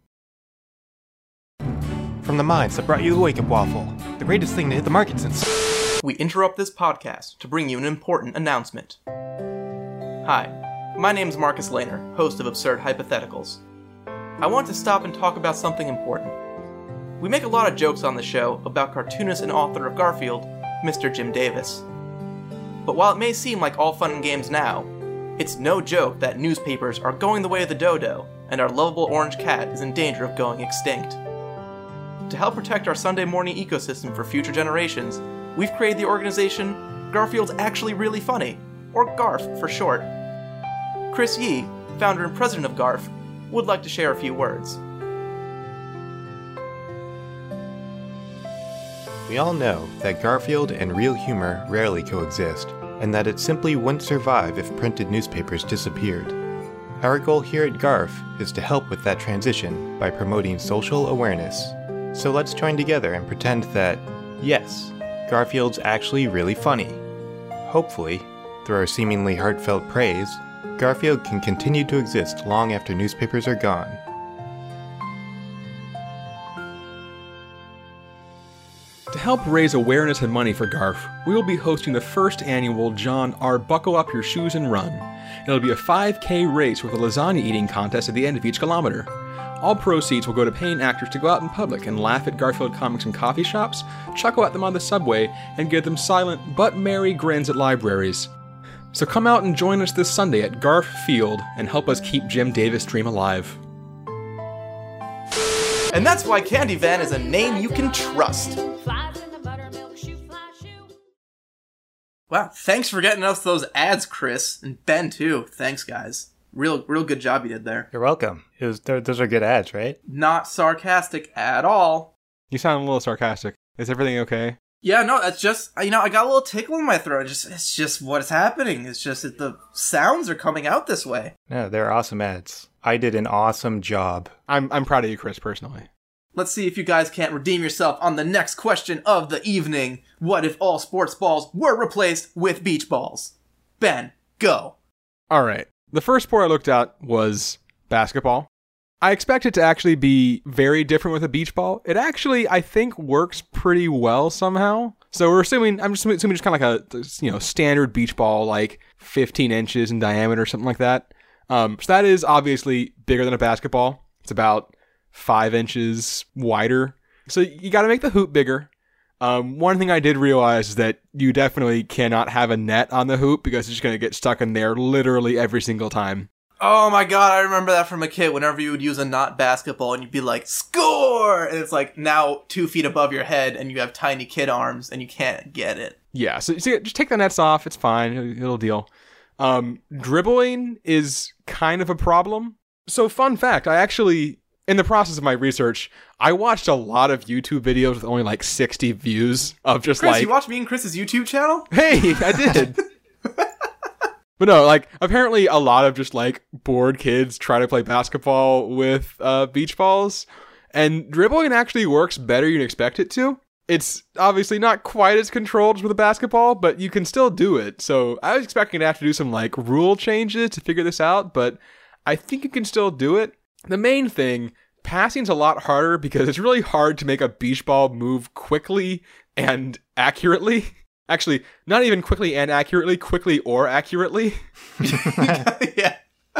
From the minds that brought you the Wake Up Waffle, the greatest thing to hit the market since... We interrupt this podcast to bring you an important announcement. Hi, my name is Marcus Lehner, host of Absurd Hypotheticals. I want to stop and talk about something important. We make a lot of jokes on the show about cartoonist and author of Garfield, Mr. Jim Davis. But while it may seem like all fun and games now, it's no joke that newspapers are going the way of the dodo, and our lovable orange cat is in danger of going extinct. To help protect our Sunday morning ecosystem for future generations, we've created the organization Garfield's Actually Really Funny, or GARF for short. Chris Yee, founder and president of GARF, would like to share a few words. We all know that Garfield and real humor rarely coexist, and that it simply wouldn't survive if printed newspapers disappeared. Our goal here at GARF is to help with that transition by promoting social awareness. So let's join together and pretend that, yes, Garfield's actually really funny. Hopefully, through our seemingly heartfelt praise, Garfield can continue to exist long after newspapers are gone. To help raise awareness and money for Garf, we will be hosting the first annual John R. Buckle Up Your Shoes and Run. It'll be a 5K race with a lasagna eating contest at the end of each kilometer. All proceeds will go to paying actors to go out in public and laugh at Garfield comics in coffee shops, chuckle at them on the subway, and give them silent but merry grins at libraries. So come out and join us this Sunday at Garf Field and help us keep Jim Davis' dream alive. And that's why Candy Van is a name you can trust. Wow, thanks for getting us those ads, Chris. And Ben, too. Thanks, guys. Real good job you did there. You're welcome. Those are good ads, right? Not sarcastic at all. You sound a little sarcastic. Is everything okay? Yeah, no, that's just, I got a little tickle in my throat. It's just what's happening. It's just that the sounds are coming out this way. No, they're awesome ads. I did an awesome job. I'm proud of you, Chris, personally. Let's see if you guys can't redeem yourself on the next question of the evening. What if all sports balls were replaced with beach balls? Ben, go. All right. The first sport I looked at was basketball. I expect it to actually be very different with a beach ball. It actually, I think, works pretty well somehow. So I'm assuming just kind of like a standard beach ball, like 15 inches in diameter or something like that. So that is obviously bigger than a basketball. It's about 5 inches wider. So you got to make the hoop bigger. One thing I did realize is that you definitely cannot have a net on the hoop because it's just going to get stuck in there literally every single time. Oh my god, I remember that from a kid. Whenever you would use a not basketball and you'd be like, score! And it's like now 2 feet above your head and you have tiny kid arms and you can't get it. Yeah, so just take the nets off. It's fine. It'll deal. Dribbling is kind of a problem. So fun fact, I actually, in the process of my research, I watched a lot of YouTube videos with only like 60 views of just Chris, you watched me and Chris's YouTube channel? Hey, I did. But no, like, apparently a lot of just, like, bored kids try to play basketball with beach balls, and dribbling actually works better than you'd expect it to. It's obviously not quite as controlled as with a basketball, but you can still do it. So I was expecting to have to do some, like, rule changes to figure this out, but I think you can still do it. The main thing, passing's a lot harder because it's really hard to make a beach ball move quickly and accurately. Actually, not even quickly and accurately, quickly or accurately. Yeah.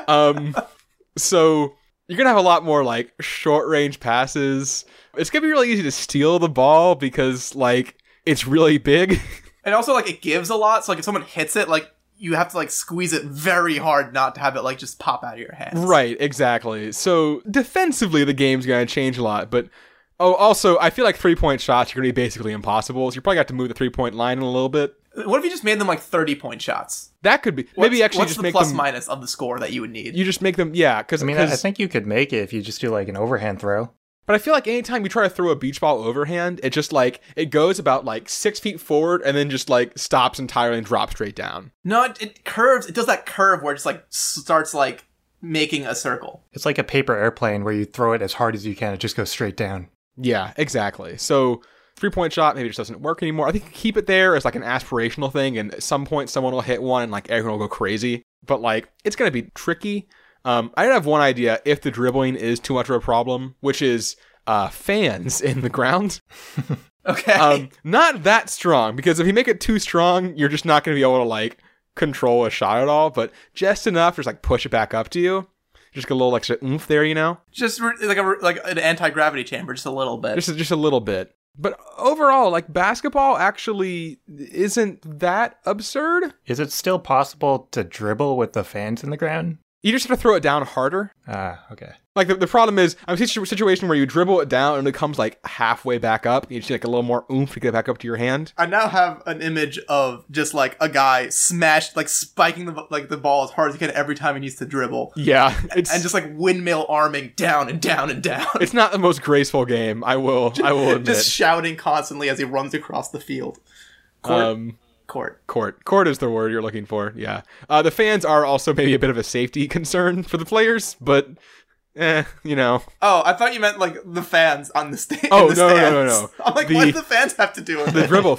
So you're going to have a lot more like short range passes. It's going to be really easy to steal the ball because like it's really big. And also like it gives a lot. So like if someone hits it, like you have to like squeeze it very hard not to have it like just pop out of your hands. Right, exactly. So defensively, the game's going to change a lot, but also, I feel like 3-point shots are going to be basically impossible, so you probably got to move the 3-point line in a little bit. What if you just made them like 30-point shots? That could be. Maybe actually what's just the make plus them minus of the score that you would need? You just make them, yeah. Cause, I mean, I think you could make it if you just do like an overhand throw. But I feel like anytime you try to throw a beach ball overhand, it just like, it goes about like 6 feet forward and then just like stops entirely and drops straight down. No, it curves. It does that curve where it just like starts like making a circle. It's like a paper airplane where you throw it as hard as you can. It just goes straight down. Yeah, exactly. So 3-point shot maybe just doesn't work anymore. I think you keep it there as like an aspirational thing, and at some point someone will hit one and like everyone will go crazy. But like it's gonna be tricky. I did have one idea if the dribbling is too much of a problem, which is fans in the ground. Okay. Not that strong, because if you make it too strong, you're just not gonna be able to like control a shot at all. But just enough to just like push it back up to you. Just get a little extra oomph there, you know? Just like an anti-gravity chamber, just a little bit. Just a little bit. But overall, like, basketball actually isn't that absurd. Is it still possible to dribble with the fans in the ground? You just have to throw it down harder. Okay. Like, the problem is, I'm seeing a situation where you dribble it down and it comes, like, halfway back up. You just need, like, a little more oomph to get it back up to your hand. I now have an image of just, like, a guy smashed, like, spiking the ball as hard as he can every time he needs to dribble. Yeah. And just, like, windmill arming down and down and down. It's not the most graceful game, I will admit. Just shouting constantly as he runs across the field. Court is the word you're looking for, yeah. The fans are also maybe a bit of a safety concern for the players, but you know. Oh, I thought you meant like the fans on the stage. Oh, no. I'm like, what do the fans have to do with The it? dribble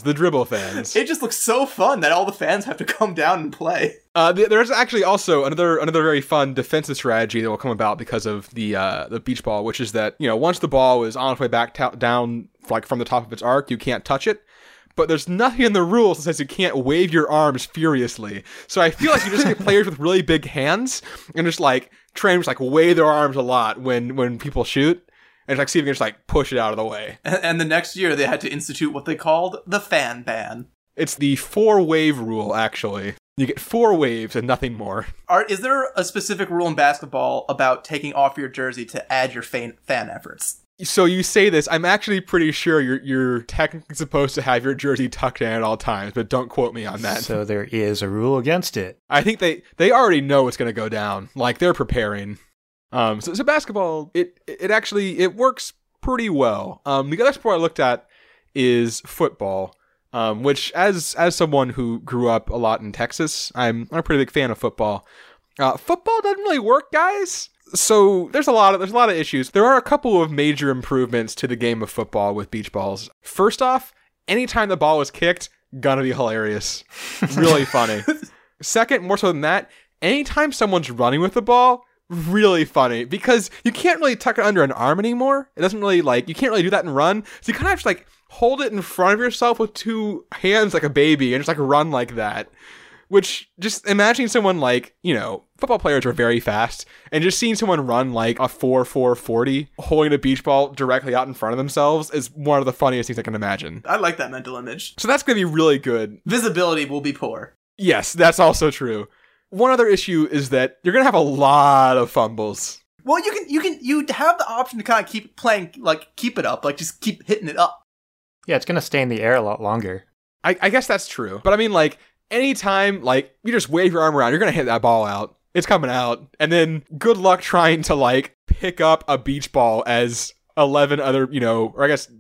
fans. It just looks so fun that all the fans have to come down and play. There's actually also another very fun defensive strategy that will come about because of the beach ball, which is that, you know, once the ball is on its way back down, like from the top of its arc, you can't touch it. But there's nothing in the rules that says you can't wave your arms furiously. So I feel like you just get players with really big hands and just like train just like wave their arms a lot when people shoot. And like see if you can just like push it out of the way. And the next year they had to institute what they called the fan ban. It's the 4-wave rule, actually. You get 4 waves and nothing more. Is there a specific rule in basketball about taking off your jersey to add your fan efforts? So you say this, I'm actually pretty sure you're technically supposed to have your jersey tucked in at all times, but don't quote me on that. So there is a rule against it. I think they already know it's going to go down. Like, they're preparing. So basketball, it actually works pretty well. The other sport I looked at is football, which as someone who grew up a lot in Texas, I'm a pretty big fan of football. Football doesn't really work, guys. So there's a lot of issues. There are a couple of major improvements to the game of football with beach balls. First off, anytime the ball is kicked, gonna be hilarious. Really funny. Second, more so than that, anytime someone's running with the ball, really funny. Because you can't really tuck it under an arm anymore. It doesn't really, like, you can't really do that and run. So you kind of have to, like, hold it in front of yourself with 2 hands like a baby and just, like, run like that. Which, just imagining someone like, you know, football players are very fast, and just seeing someone run like a 4.40 holding a beach ball directly out in front of themselves is one of the funniest things I can imagine. I like that mental image. So that's going to be really good. Visibility will be poor. Yes, that's also true. One other issue is that you're going to have a lot of fumbles. Well, you have the option to kind of keep playing, like, keep it up, like, just keep hitting it up. Yeah, it's going to stay in the air a lot longer. I guess that's true. But I mean, like, anytime, like, you just wave your arm around, you're going to hit that ball out. It's coming out. And then good luck trying to, like, pick up a beach ball as 11 other, you know, or I guess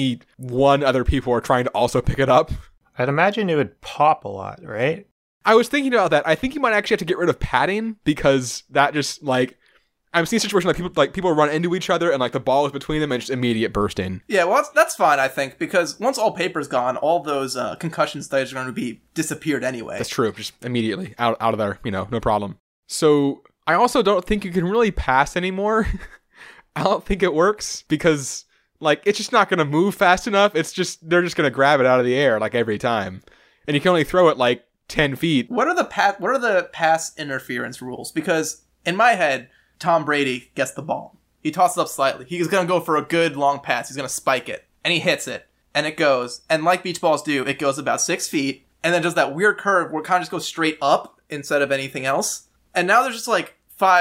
21 other people are trying to also pick it up. I'd imagine it would pop a lot, right? I was thinking about that. I think you might actually have to get rid of padding because that just, like, I'm seeing situations like people run into each other and, like, the ball is between them and just immediate bursting. Yeah, well, that's fine, I think, because once all paper's gone, all those concussion studies are going to be disappeared anyway. That's true. Just immediately out of there, you know, no problem. So I also don't think you can really pass anymore. I don't think it works because, like, it's just not going to move fast enough. It's just, they're just going to grab it out of the air, like, every time. And you can only throw it, like, 10 feet. What are the pass interference rules? Because in my head, Tom Brady gets the ball. He tosses it up slightly. He's going to go for a good long pass. He's going to spike it. And he hits it. And it goes. And like beach balls do, it goes about 6 feet. And then does that weird curve where it kind of just goes straight up instead of anything else. And now there's just like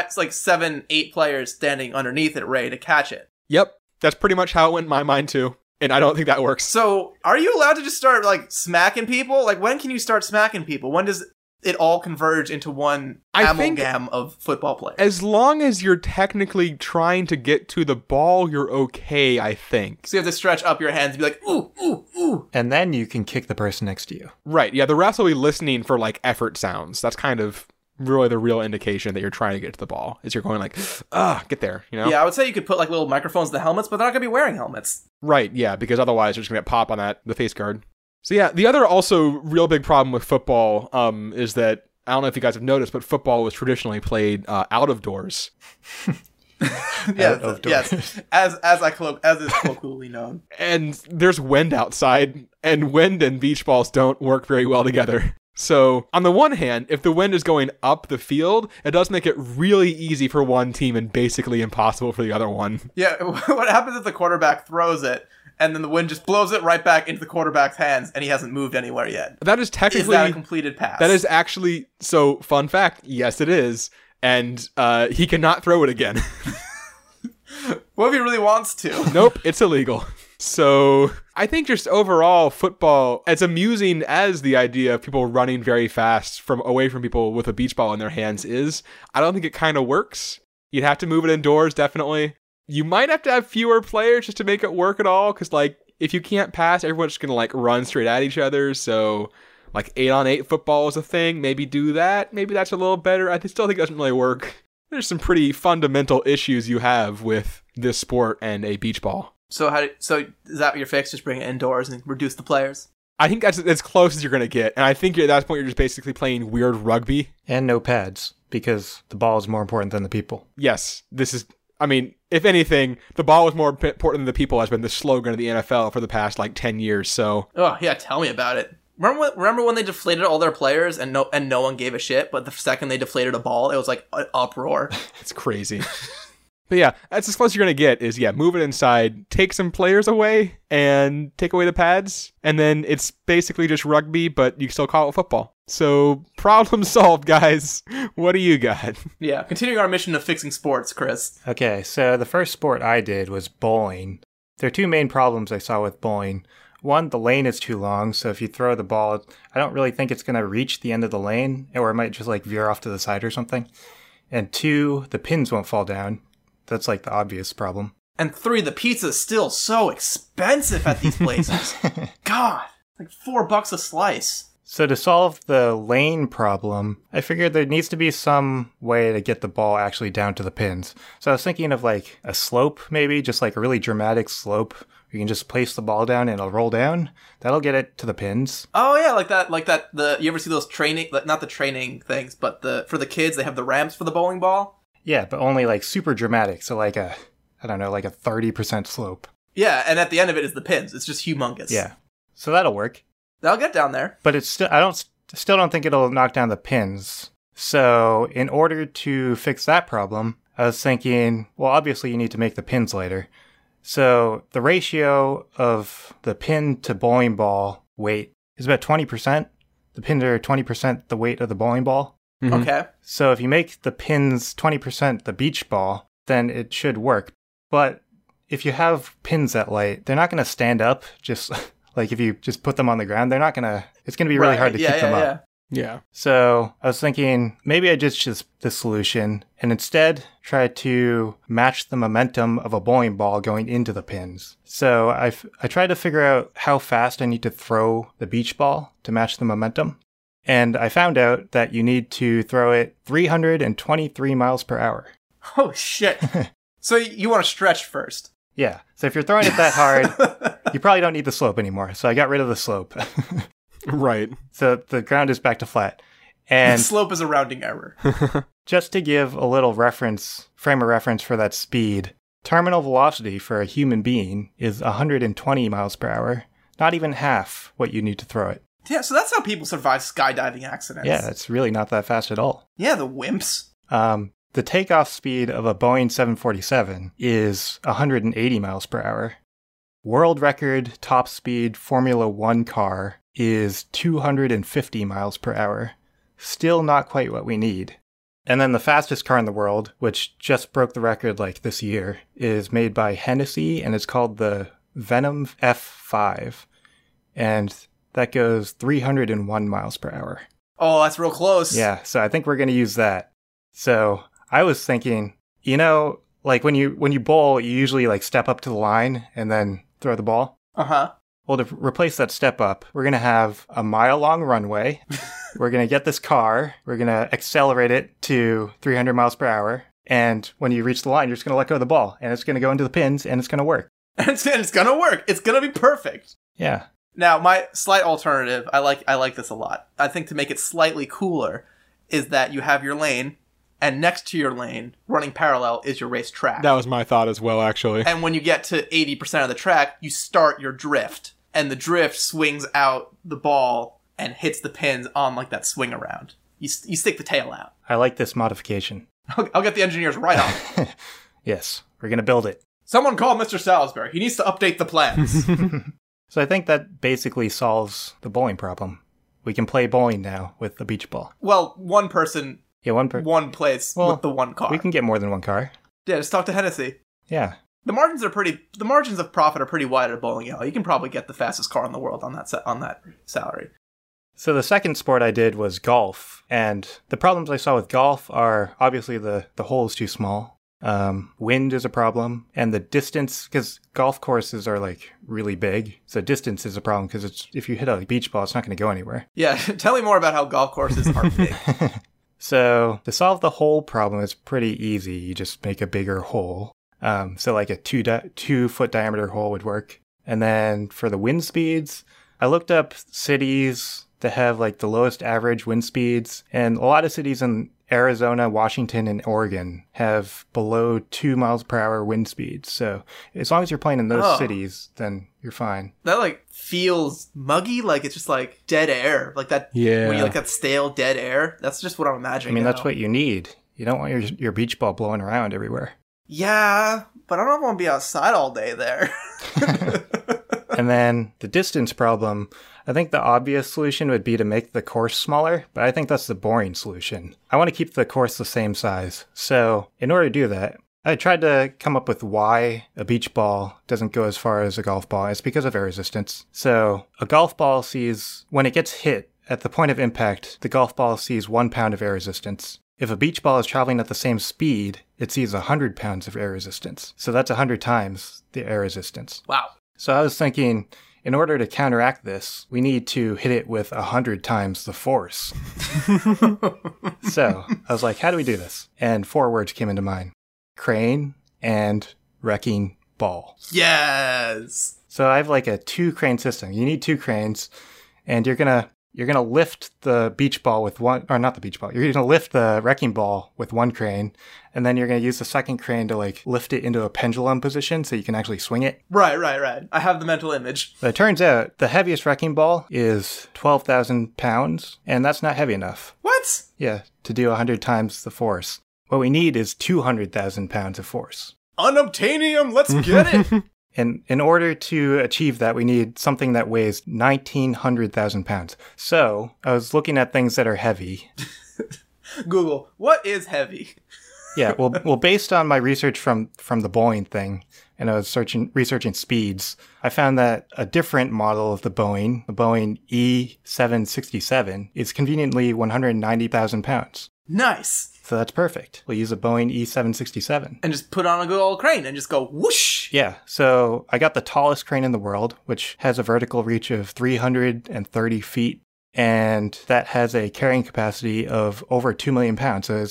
7, 8 players standing underneath it ready to catch it. Yep. That's pretty much how it went in my mind too. And I don't think that works. So are you allowed to just start like smacking people? Like when can you start smacking people? When does it all converge into one amalgam of football players? As long as you're technically trying to get to the ball, you're okay, I think. So you have to stretch up your hands and be like, ooh, ooh, ooh. And then you can kick the person next to you. Right, yeah, the refs will be listening for, like, effort sounds. That's kind of really the real indication that you're trying to get to the ball, is you're going like, get there, you know? Yeah, I would say you could put, like, little microphones in the helmets, but they're not going to be wearing helmets. Right, yeah, because otherwise you're just going to get pop on the face guard. So yeah, the other also real big problem with football is that, I don't know if you guys have noticed, but football was traditionally played out of doors. Yes, as is colloquially known. And there's wind outside, and wind and beach balls don't work very well together. So, on the one hand, if the wind is going up the field, it does make it really easy for one team and basically impossible for the other one. Yeah, what happens if the quarterback throws it, and then the wind just blows it right back into the quarterback's hands, and he hasn't moved anywhere yet? That is technically... Is that a completed pass? That is actually... So, fun fact, yes it is. And he cannot throw it again. What if he really wants to? Nope, it's illegal. So, I think just overall, football, as amusing as the idea of people running very fast away from people with a beach ball in their hands is, I don't think it kind of works. You'd have to move it indoors, definitely. You might have to have fewer players just to make it work at all, because, like, if you can't pass, everyone's just going to, like, run straight at each other, so, like, 8-on-8 football is a thing. Maybe do that. Maybe that's a little better. I still think it doesn't really work. There's some pretty fundamental issues you have with this sport and a beach ball. So is that your fix? Just bring it indoors and reduce the players? I think that's as close as you're going to get. And I think at that point you're just basically playing weird rugby. And no pads, because the ball is more important than the people. Yes, if anything, the ball is more important than the people has been the slogan of the NFL for the past 10 years. So, oh yeah, tell me about it. Remember when they deflated all their players and no one gave a shit, but the second they deflated a ball, it was like an uproar. It's crazy. But yeah, that's as close as you're going to get is, move it inside, take some players away, and take away the pads, and then it's basically just rugby, but you still call it football. So, problem solved, guys. What do you got? Yeah, continuing our mission of fixing sports, Chris. Okay, so the first sport I did was bowling. There are two main problems I saw with bowling. One, the lane is too long, so if you throw the ball, I don't really think it's going to reach the end of the lane, or it might just veer off to the side or something. And two, the pins won't fall down. That's the obvious problem. And 3, the pizza's still so expensive at these places. God, $4 a slice. So to solve the lane problem, I figured there needs to be some way to get the ball actually down to the pins. So I was thinking of a slope, maybe, just a really dramatic slope. You can just place the ball down and it'll roll down. That'll get it to the pins. Oh yeah, like that. You ever see those training, not the training things, but for the kids, they have the ramps for the bowling ball? Yeah, but only super dramatic. So a 30% slope. Yeah, and at the end of it is the pins. It's just humongous. Yeah. So that'll work. That'll get down there. But it's still don't think it'll knock down the pins. So in order to fix that problem, I was thinking, well, obviously you need to make the pins lighter. So the ratio of the pin to bowling ball weight is about 20%. The pins are 20% the weight of the bowling ball. Mm-hmm. Okay. So if you make the pins 20% the beach ball, then it should work. But if you have pins that light, they're not going to stand up. Just if you just put them on the ground, it's going to be really hard to keep them up. Yeah. So I was thinking maybe I just the solution and instead try to match the momentum of a bowling ball going into the pins. So I tried to figure out how fast I need to throw the beach ball to match the momentum. And I found out that you need to throw it 323 miles per hour. Oh, shit. So you want to stretch first? Yeah. So if you're throwing it that hard, you probably don't need the slope anymore. So I got rid of the slope. Right. So the ground is back to flat. And the slope is a rounding error. Just to give a little frame of reference for that speed, terminal velocity for a human being is 120 miles per hour. Not even half what you need to throw it. Yeah, so that's how people survive skydiving accidents. Yeah, it's really not that fast at all. Yeah, the wimps. The takeoff speed of a Boeing 747 is 180 miles per hour. World record top speed Formula 1 car is 250 miles per hour. Still not quite what we need. And then the fastest car in the world, which just broke the record this year, is made by Hennessy, and it's called the Venom F5. And that goes 301 miles per hour. Oh, that's real close. Yeah, so I think we're going to use that. So I was thinking, when you bowl, you usually step up to the line and then throw the ball. Uh-huh. Well, to replace that step up, we're going to have a mile-long runway. We're going to get this car. We're going to accelerate it to 300 miles per hour. And when you reach the line, you're just going to let go of the ball. And it's going to go into the pins, and it's going to work. And it's going to work. It's going to be perfect. Yeah. Now, my slight alternative, I like this a lot. I think to make it slightly cooler is that you have your lane, and next to your lane, running parallel, is your race track. That was my thought as well, actually. And when you get to 80% of the track, you start your drift. And the drift swings out the ball and hits the pins on that swing around. You stick the tail out. I like this modification. I'll get the engineers right on it. Yes, we're going to build it. Someone call Mr. Salisbury. He needs to update the plans. So I think that basically solves the bowling problem. We can play bowling now with the beach ball. Well, one person, Yeah, one place with the one car. We can get more than one car. Yeah, just talk to Hennessy. Yeah. The margins of profit are pretty wide at a bowling alley. You can probably get the fastest car in the world on that salary. So the second sport I did was golf, and the problems I saw with golf are obviously the hole is too small. Wind is a problem, and the distance, because golf courses are really big, so distance is a problem because if you hit a beach ball, it's not going to go anywhere. Yeah, tell me more about how golf courses are big. So to solve the hole problem, it's pretty easy. You just make a bigger hole. So like a 2-foot diameter hole would work. And then for the wind speeds, I looked up cities that have like the lowest average wind speeds, and a lot of cities in Arizona, Washington, and Oregon have below 2 miles per hour wind speeds. So as long as you're playing in those cities, then you're fine. That like feels muggy, like it's just like dead air, like that. Yeah. When you like that stale dead air. That's just what I'm imagining. I mean, now. that's what you need. You don't want your beach ball blowing around everywhere. Yeah, but I don't want to be outside all day there. And then the distance problem, I think the obvious solution would be to make the course smaller, but I think that's the boring solution. I want to keep the course the same size. So in order to do that, I tried to come up with why a beach ball doesn't go as far as a golf ball. It's because of air resistance. So a golf ball sees, when it gets hit at the point of impact, the golf ball sees 1 pound of air resistance. If a beach ball is traveling at the same speed, it sees 100 pounds of air resistance. So that's 100 times the air resistance. Wow. So I was thinking, in order to counteract this, we need to hit it with 100 times the force. So I was like, how do we do this? And 4 words came into mind: crane and wrecking ball. Yes. So I have like a 2 crane system. You need 2 cranes, and you're gonna lift the beach ball with one, or not the beach ball. You're gonna lift the wrecking ball with 1 crane, and then you're gonna use the second crane to like lift it into a pendulum position so you can actually swing it. Right. I have the mental image. But it turns out the heaviest wrecking ball is 12,000 pounds, and that's not heavy enough. What? Yeah, to do 100 times the force. What we need is 200,000 pounds of force. Unobtainium, let's get it. And in order to achieve that, we need something that weighs 1,900,000 pounds. So I was looking at things that are heavy. Google, what is heavy? Yeah, well, based on my research from the Boeing thing, and I was researching speeds, I found that a different model of the Boeing E767, is conveniently 190,000 pounds. Nice. So that's perfect. We'll use a Boeing E767. And just put on a good old crane and just go whoosh. Yeah, so I got the tallest crane in the world, which has a vertical reach of 330 feet, and that has a carrying capacity of over 2 million pounds. So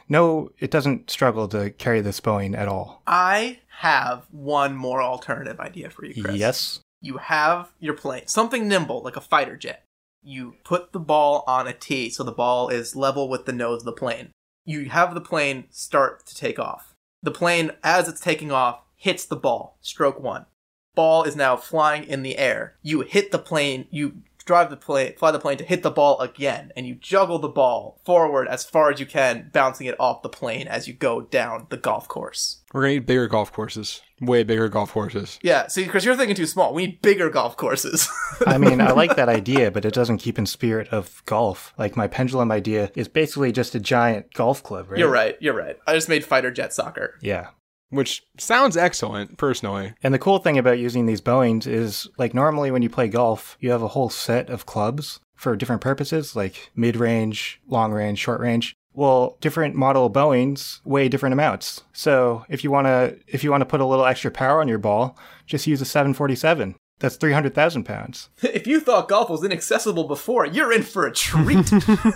it doesn't struggle to carry this Boeing at all. I have one more alternative idea for you, Chris. Yes. You have your plane, something nimble like a fighter jet. You put the ball on a tee so the ball is level with the nose of the plane. You have the plane start to take off. The plane, as it's taking off, hits the ball. Stroke 1. Ball is now flying in the air. You hit the plane, you fly the plane to hit the ball again, and you juggle the ball forward as far as you can, bouncing it off the plane as you go down the golf course. We're going to need bigger golf courses. Way bigger golf courses. Yeah, see, Chris, you're thinking too small. We need bigger golf courses. I mean, I like that idea, but it doesn't keep in spirit of golf. Like, my pendulum idea is basically just a giant golf club, right? You're right. I just made fighter jet soccer. Yeah. Which sounds excellent, personally. And the cool thing about using these Boeings is, like, normally when you play golf, you have a whole set of clubs for different purposes, like mid-range, long-range, short-range. Well, different model Boeings weigh different amounts. So if you want to put a little extra power on your ball, just use a 747. That's 300,000 pounds. If you thought golf was inaccessible before, you're in for a treat.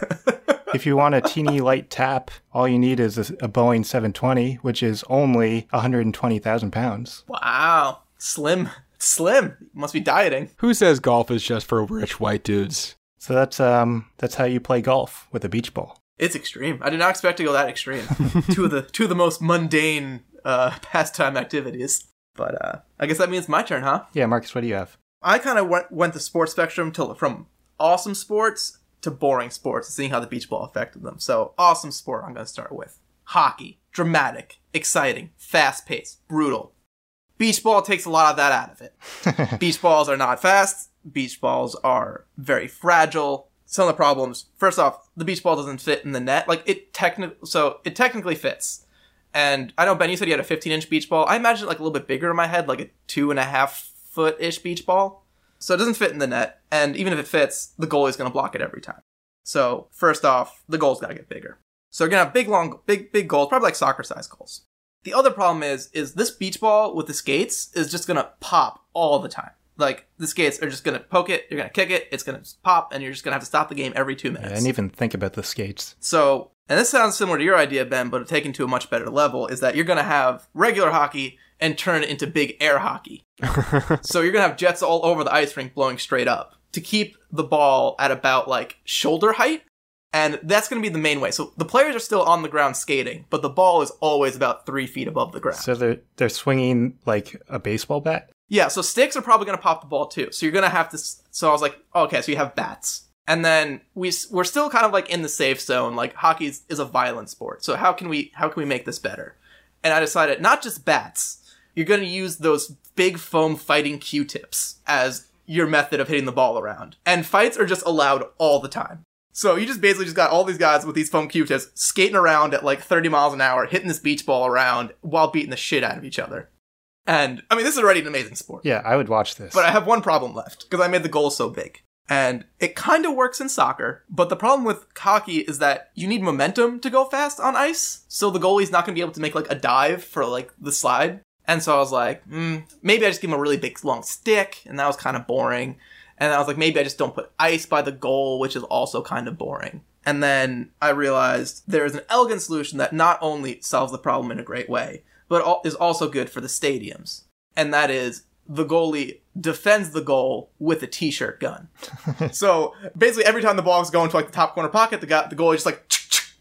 If you want a teeny light tap, all you need is a Boeing 720, which is only 120,000 pounds. Wow. Slim. Must be dieting. Who says golf is just for rich white dudes? So that's how you play golf with a beach ball. It's extreme. I did not expect to go that extreme. two of the most mundane pastime activities. But I guess that means my turn, huh? Yeah, Marcus, what do you have? I kind of went the sports spectrum from awesome sports to boring sports, seeing how the beach ball affected them. So, awesome sport I'm going to start with. Hockey. Dramatic. Exciting. Fast-paced. Brutal. Beach ball takes a lot of that out of it. Beach balls are not fast. Beach balls are very fragile. Some of the problems, first off, the beach ball doesn't fit in the net. Like, it technically fits. And I know, Ben, you said you had a 15-inch beach ball. I imagine it like a little bit bigger in my head, like a 2.5-foot-ish beach ball. So it doesn't fit in the net, and even if it fits, the goalie's going to block it every time. So first off, the goal's got to get bigger. So you're going to have big goals, probably like soccer-sized goals. The other problem is this beach ball with the skates is just going to pop all the time. Like, the skates are just going to poke it, you're going to kick it, it's going to pop, and you're just going to have to stop the game every 2 minutes. I didn't even think about the skates. So and this sounds similar to your idea, Ben, but taken to a much better level, is that you're going to have regular hockey and turn it into big air hockey. So you're going to have jets all over the ice rink blowing straight up to keep the ball at about like shoulder height. And that's going to be the main way. So the players are still on the ground skating, but the ball is always about 3 feet above the ground. So they're swinging like a baseball bat? Yeah, so sticks are probably going to pop the ball too. So you're going to have to... So I was like, okay, so you have bats. And then we're still kind of like in the safe zone. Like hockey is a violent sport. So how can we make this better? And I decided not just bats. You're going to use those big foam fighting Q-tips as your method of hitting the ball around. And fights are just allowed all the time. So you just basically just got all these guys with these foam Q-tips skating around at like 30 miles an hour, hitting this beach ball around while beating the shit out of each other. And, I mean, this is already an amazing sport. Yeah, I would watch this. But I have one problem left, because I made the goal so big. And it kind of works in soccer, but the problem with hockey is that you need momentum to go fast on ice, so the goalie's not going to be able to make like a dive for like the slide. And so I was like, maybe I just give him a really big long stick, and that was kind of boring. And I was like, maybe I just don't put ice by the goal, which is also kind of boring. And then I realized there is an elegant solution that not only solves the problem in a great way, but is also good for the stadiums. And that is the goalie defends the goal with a t-shirt gun. So basically every time the ball is going to like the top corner pocket, the goalie just like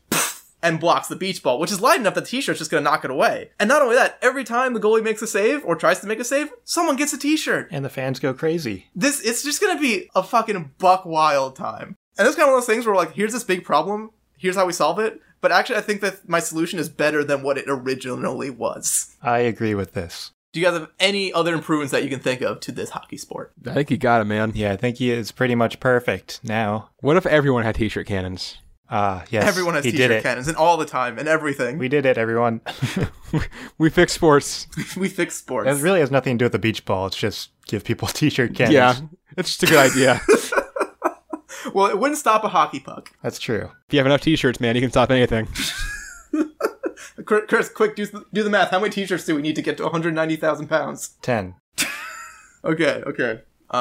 and blocks the beach ball, which is light enough that the t-shirt's just going to knock it away. And not only that, every time the goalie makes a save or tries to make a save, someone gets a t-shirt. And the fans go crazy. It's just going to be a fucking buck wild time. And it's kind of one of those things where like, here's this big problem, here's how we solve it. But actually, I think that my solution is better than what it originally was. I agree with this. Do you guys have any other improvements that you can think of to this hockey sport? I think you got it, man. Yeah, I think he is pretty much perfect now. What if everyone had t-shirt cannons? Yes. Everyone has t-shirt cannons and all the time and everything. We did it, everyone. We fix sports. We fix sports. It really has nothing to do with the beach ball. It's just give people t-shirt cannons. Yeah, it's just a good idea. Well, it wouldn't stop a hockey puck. That's true. If you have enough t-shirts, man, you can stop anything. Chris, quick, do the math. How many t-shirts do we need to get to 190,000 pounds? 10. Okay.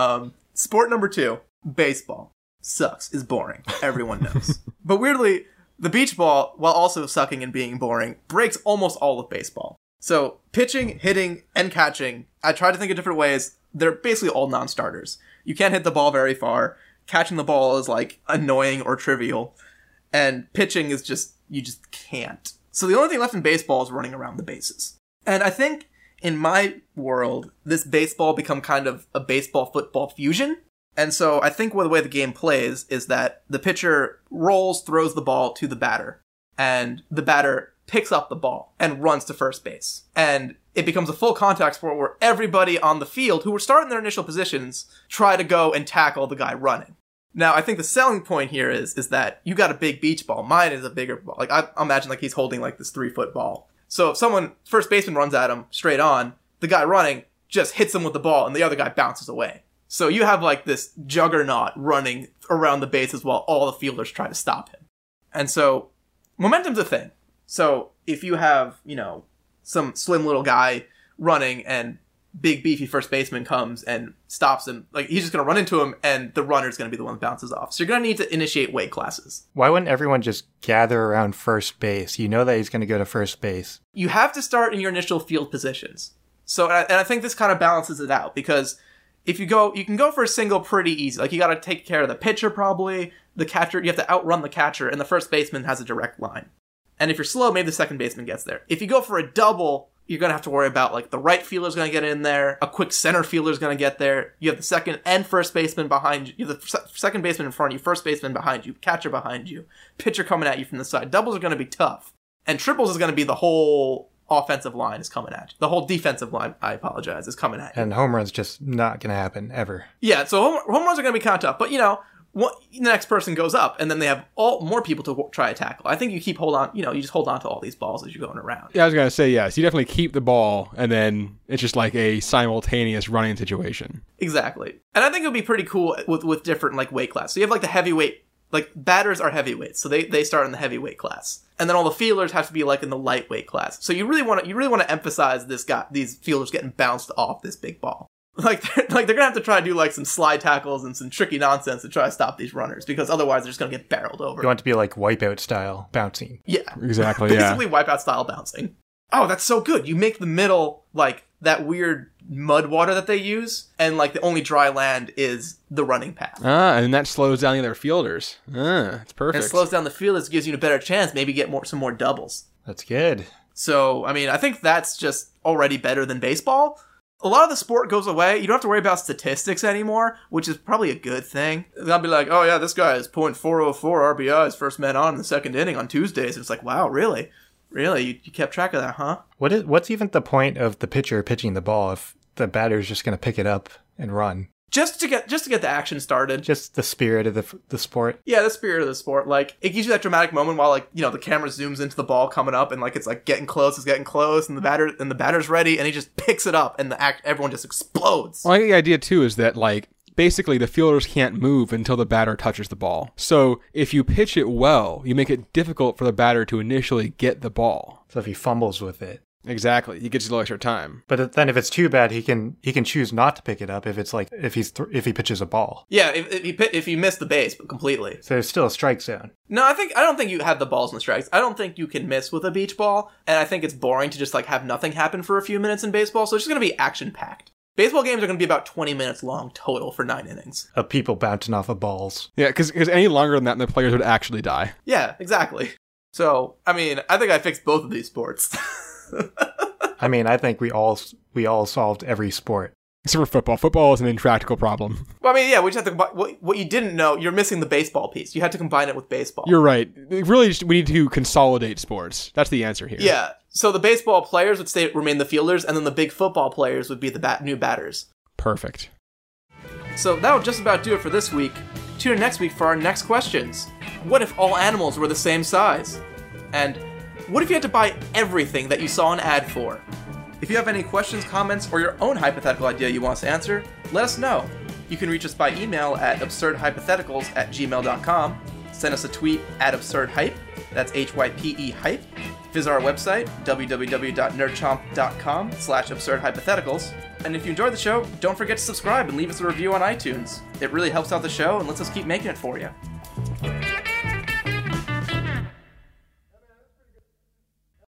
Sport number 2, baseball. Sucks, is boring. Everyone knows. But weirdly, the beach ball, while also sucking and being boring, breaks almost all of baseball. So pitching, hitting, and catching, I tried to think of different ways. They're basically all non-starters. You can't hit the ball very far. Catching the ball is like annoying or trivial. And pitching is just, you just can't. So the only thing left in baseball is running around the bases. And I think in my world, this baseball become kind of a baseball-football fusion. And so I think the way the game plays is that the pitcher rolls, throws the ball to the batter, and the batter picks up the ball and runs to first base. And it becomes a full contact sport where everybody on the field who were starting their initial positions try to go and tackle the guy running. Now, I think the selling point here is that you got a big beach ball. Mine is a bigger ball. Like, I imagine like he's holding like this 3-foot ball. So if first baseman runs at him straight on, the guy running just hits him with the ball and the other guy bounces away. So you have like this juggernaut running around the bases while all the fielders try to stop him. And so momentum's a thing. So if you have, some slim little guy running and big beefy first baseman comes and stops him, like he's just going to run into him and the runner's going to be the one that bounces off. So you're going to need to initiate weight classes. Why wouldn't everyone just gather around first base? You know that he's going to go to first base. You have to start in your initial field positions. So, and I think this kind of balances it out because if you can go for a single pretty easy. Like you got to take care of the pitcher probably, the catcher, you have to outrun the catcher, and the first baseman has a direct line. And if you're slow, maybe the second baseman gets there. If you go for a double, you're going to have to worry about like the right fielder's going to get in there, a quick center fielder's going to get there, you have the second and first baseman behind you, you have the second baseman in front of you, first baseman behind you, catcher behind you, pitcher coming at you from the side. Doubles are going to be tough. And triples is going to be the whole offensive line is coming at you. The whole defensive line, I apologize, is coming at you. And home run's just not going to happen, ever. Yeah, so home runs are going to be kind of tough. But, the next person goes up, and then they have more people to try to tackle. I think you keep you just hold on to all these balls as you're going around. Yeah, I was going to say, yes. You definitely keep the ball, and then it's just like a simultaneous running situation. Exactly. And I think it would be pretty cool with different, like, weight class. So you have, like, the heavyweight, like, batters are heavyweights, so they start in the heavyweight class. And then all the fielders have to be, like, in the lightweight class. So you really want to emphasize these fielders getting bounced off this big ball. like they're gonna have to try to do like some slide tackles and some tricky nonsense to try to stop these runners, because otherwise they're just gonna get barreled over. You want it to be like Wipeout style bouncing. Yeah, Exactly, yeah. basically Wipeout style bouncing. Oh, that's so good. You make the middle like that weird mud water that they use, and like the only dry land is the running path. And that slows down the other fielders. It's perfect. And it slows down the fielders, gives you a better chance, maybe get some more doubles. That's good. So, I mean, I think that's just already better than baseball. A lot of the sport goes away. You don't have to worry about statistics anymore, which is probably a good thing. They'll be like, oh yeah, this guy is .404 RBIs, first man on in the second inning on Tuesdays. And it's like, wow, really? Really? You kept track of that, huh? What's even the point of the pitcher pitching the ball if the batter's just going to pick it up and run? Just to get the action started. Just the spirit of the sport. Yeah, the spirit of the sport. Like, it gives you that dramatic moment while, like, you know, the camera zooms into the ball coming up, and like it's like getting close, and the batter's ready, and he just picks it up, and everyone just explodes. Well, I think the idea too is that like basically the fielders can't move until the batter touches the ball. So if you pitch it well, you make it difficult for the batter to initially get the ball. So if he fumbles with it. Exactly, he gets a little extra time. But then if it's too bad, he can choose not to pick it up if it's like if he pitches a ball. Yeah, if you miss the base completely. So there's still a strike zone. No, I don't think you have the balls and the strikes. I don't think you can miss with a beach ball, and I think it's boring to just like have nothing happen for a few minutes in baseball. So it's just going to be action packed. Baseball games are going to be about 20 minutes long total for 9 innings. Of people bouncing off of balls. Yeah, because any longer than that, the players would actually die. Yeah, exactly. So, I mean, I think I fixed both of these sports. I mean, I think we all solved every sport. Except for football. Football is an intractable problem. Well, I mean, yeah, we just have to what you didn't know, you're missing the baseball piece. You had to combine it with baseball. You're right. Really, we need to consolidate sports. That's the answer here. Yeah. So the baseball players would remain the fielders, and then the big football players would be the new batters. Perfect. So that'll just about do it for this week. Tune in next week for our next questions. What if all animals were the same size? And what if you had to buy everything that you saw an ad for? If you have any questions, comments, or your own hypothetical idea you want us to answer, let us know. You can reach us by email at absurdhypotheticals@gmail.com. Send us a tweet at absurdhype. That's HYPE hype. Visit our website, www.nerdchomp.com/absurdhypotheticals. And if you enjoyed the show, don't forget to subscribe and leave us a review on iTunes. It really helps out the show and lets us keep making it for you.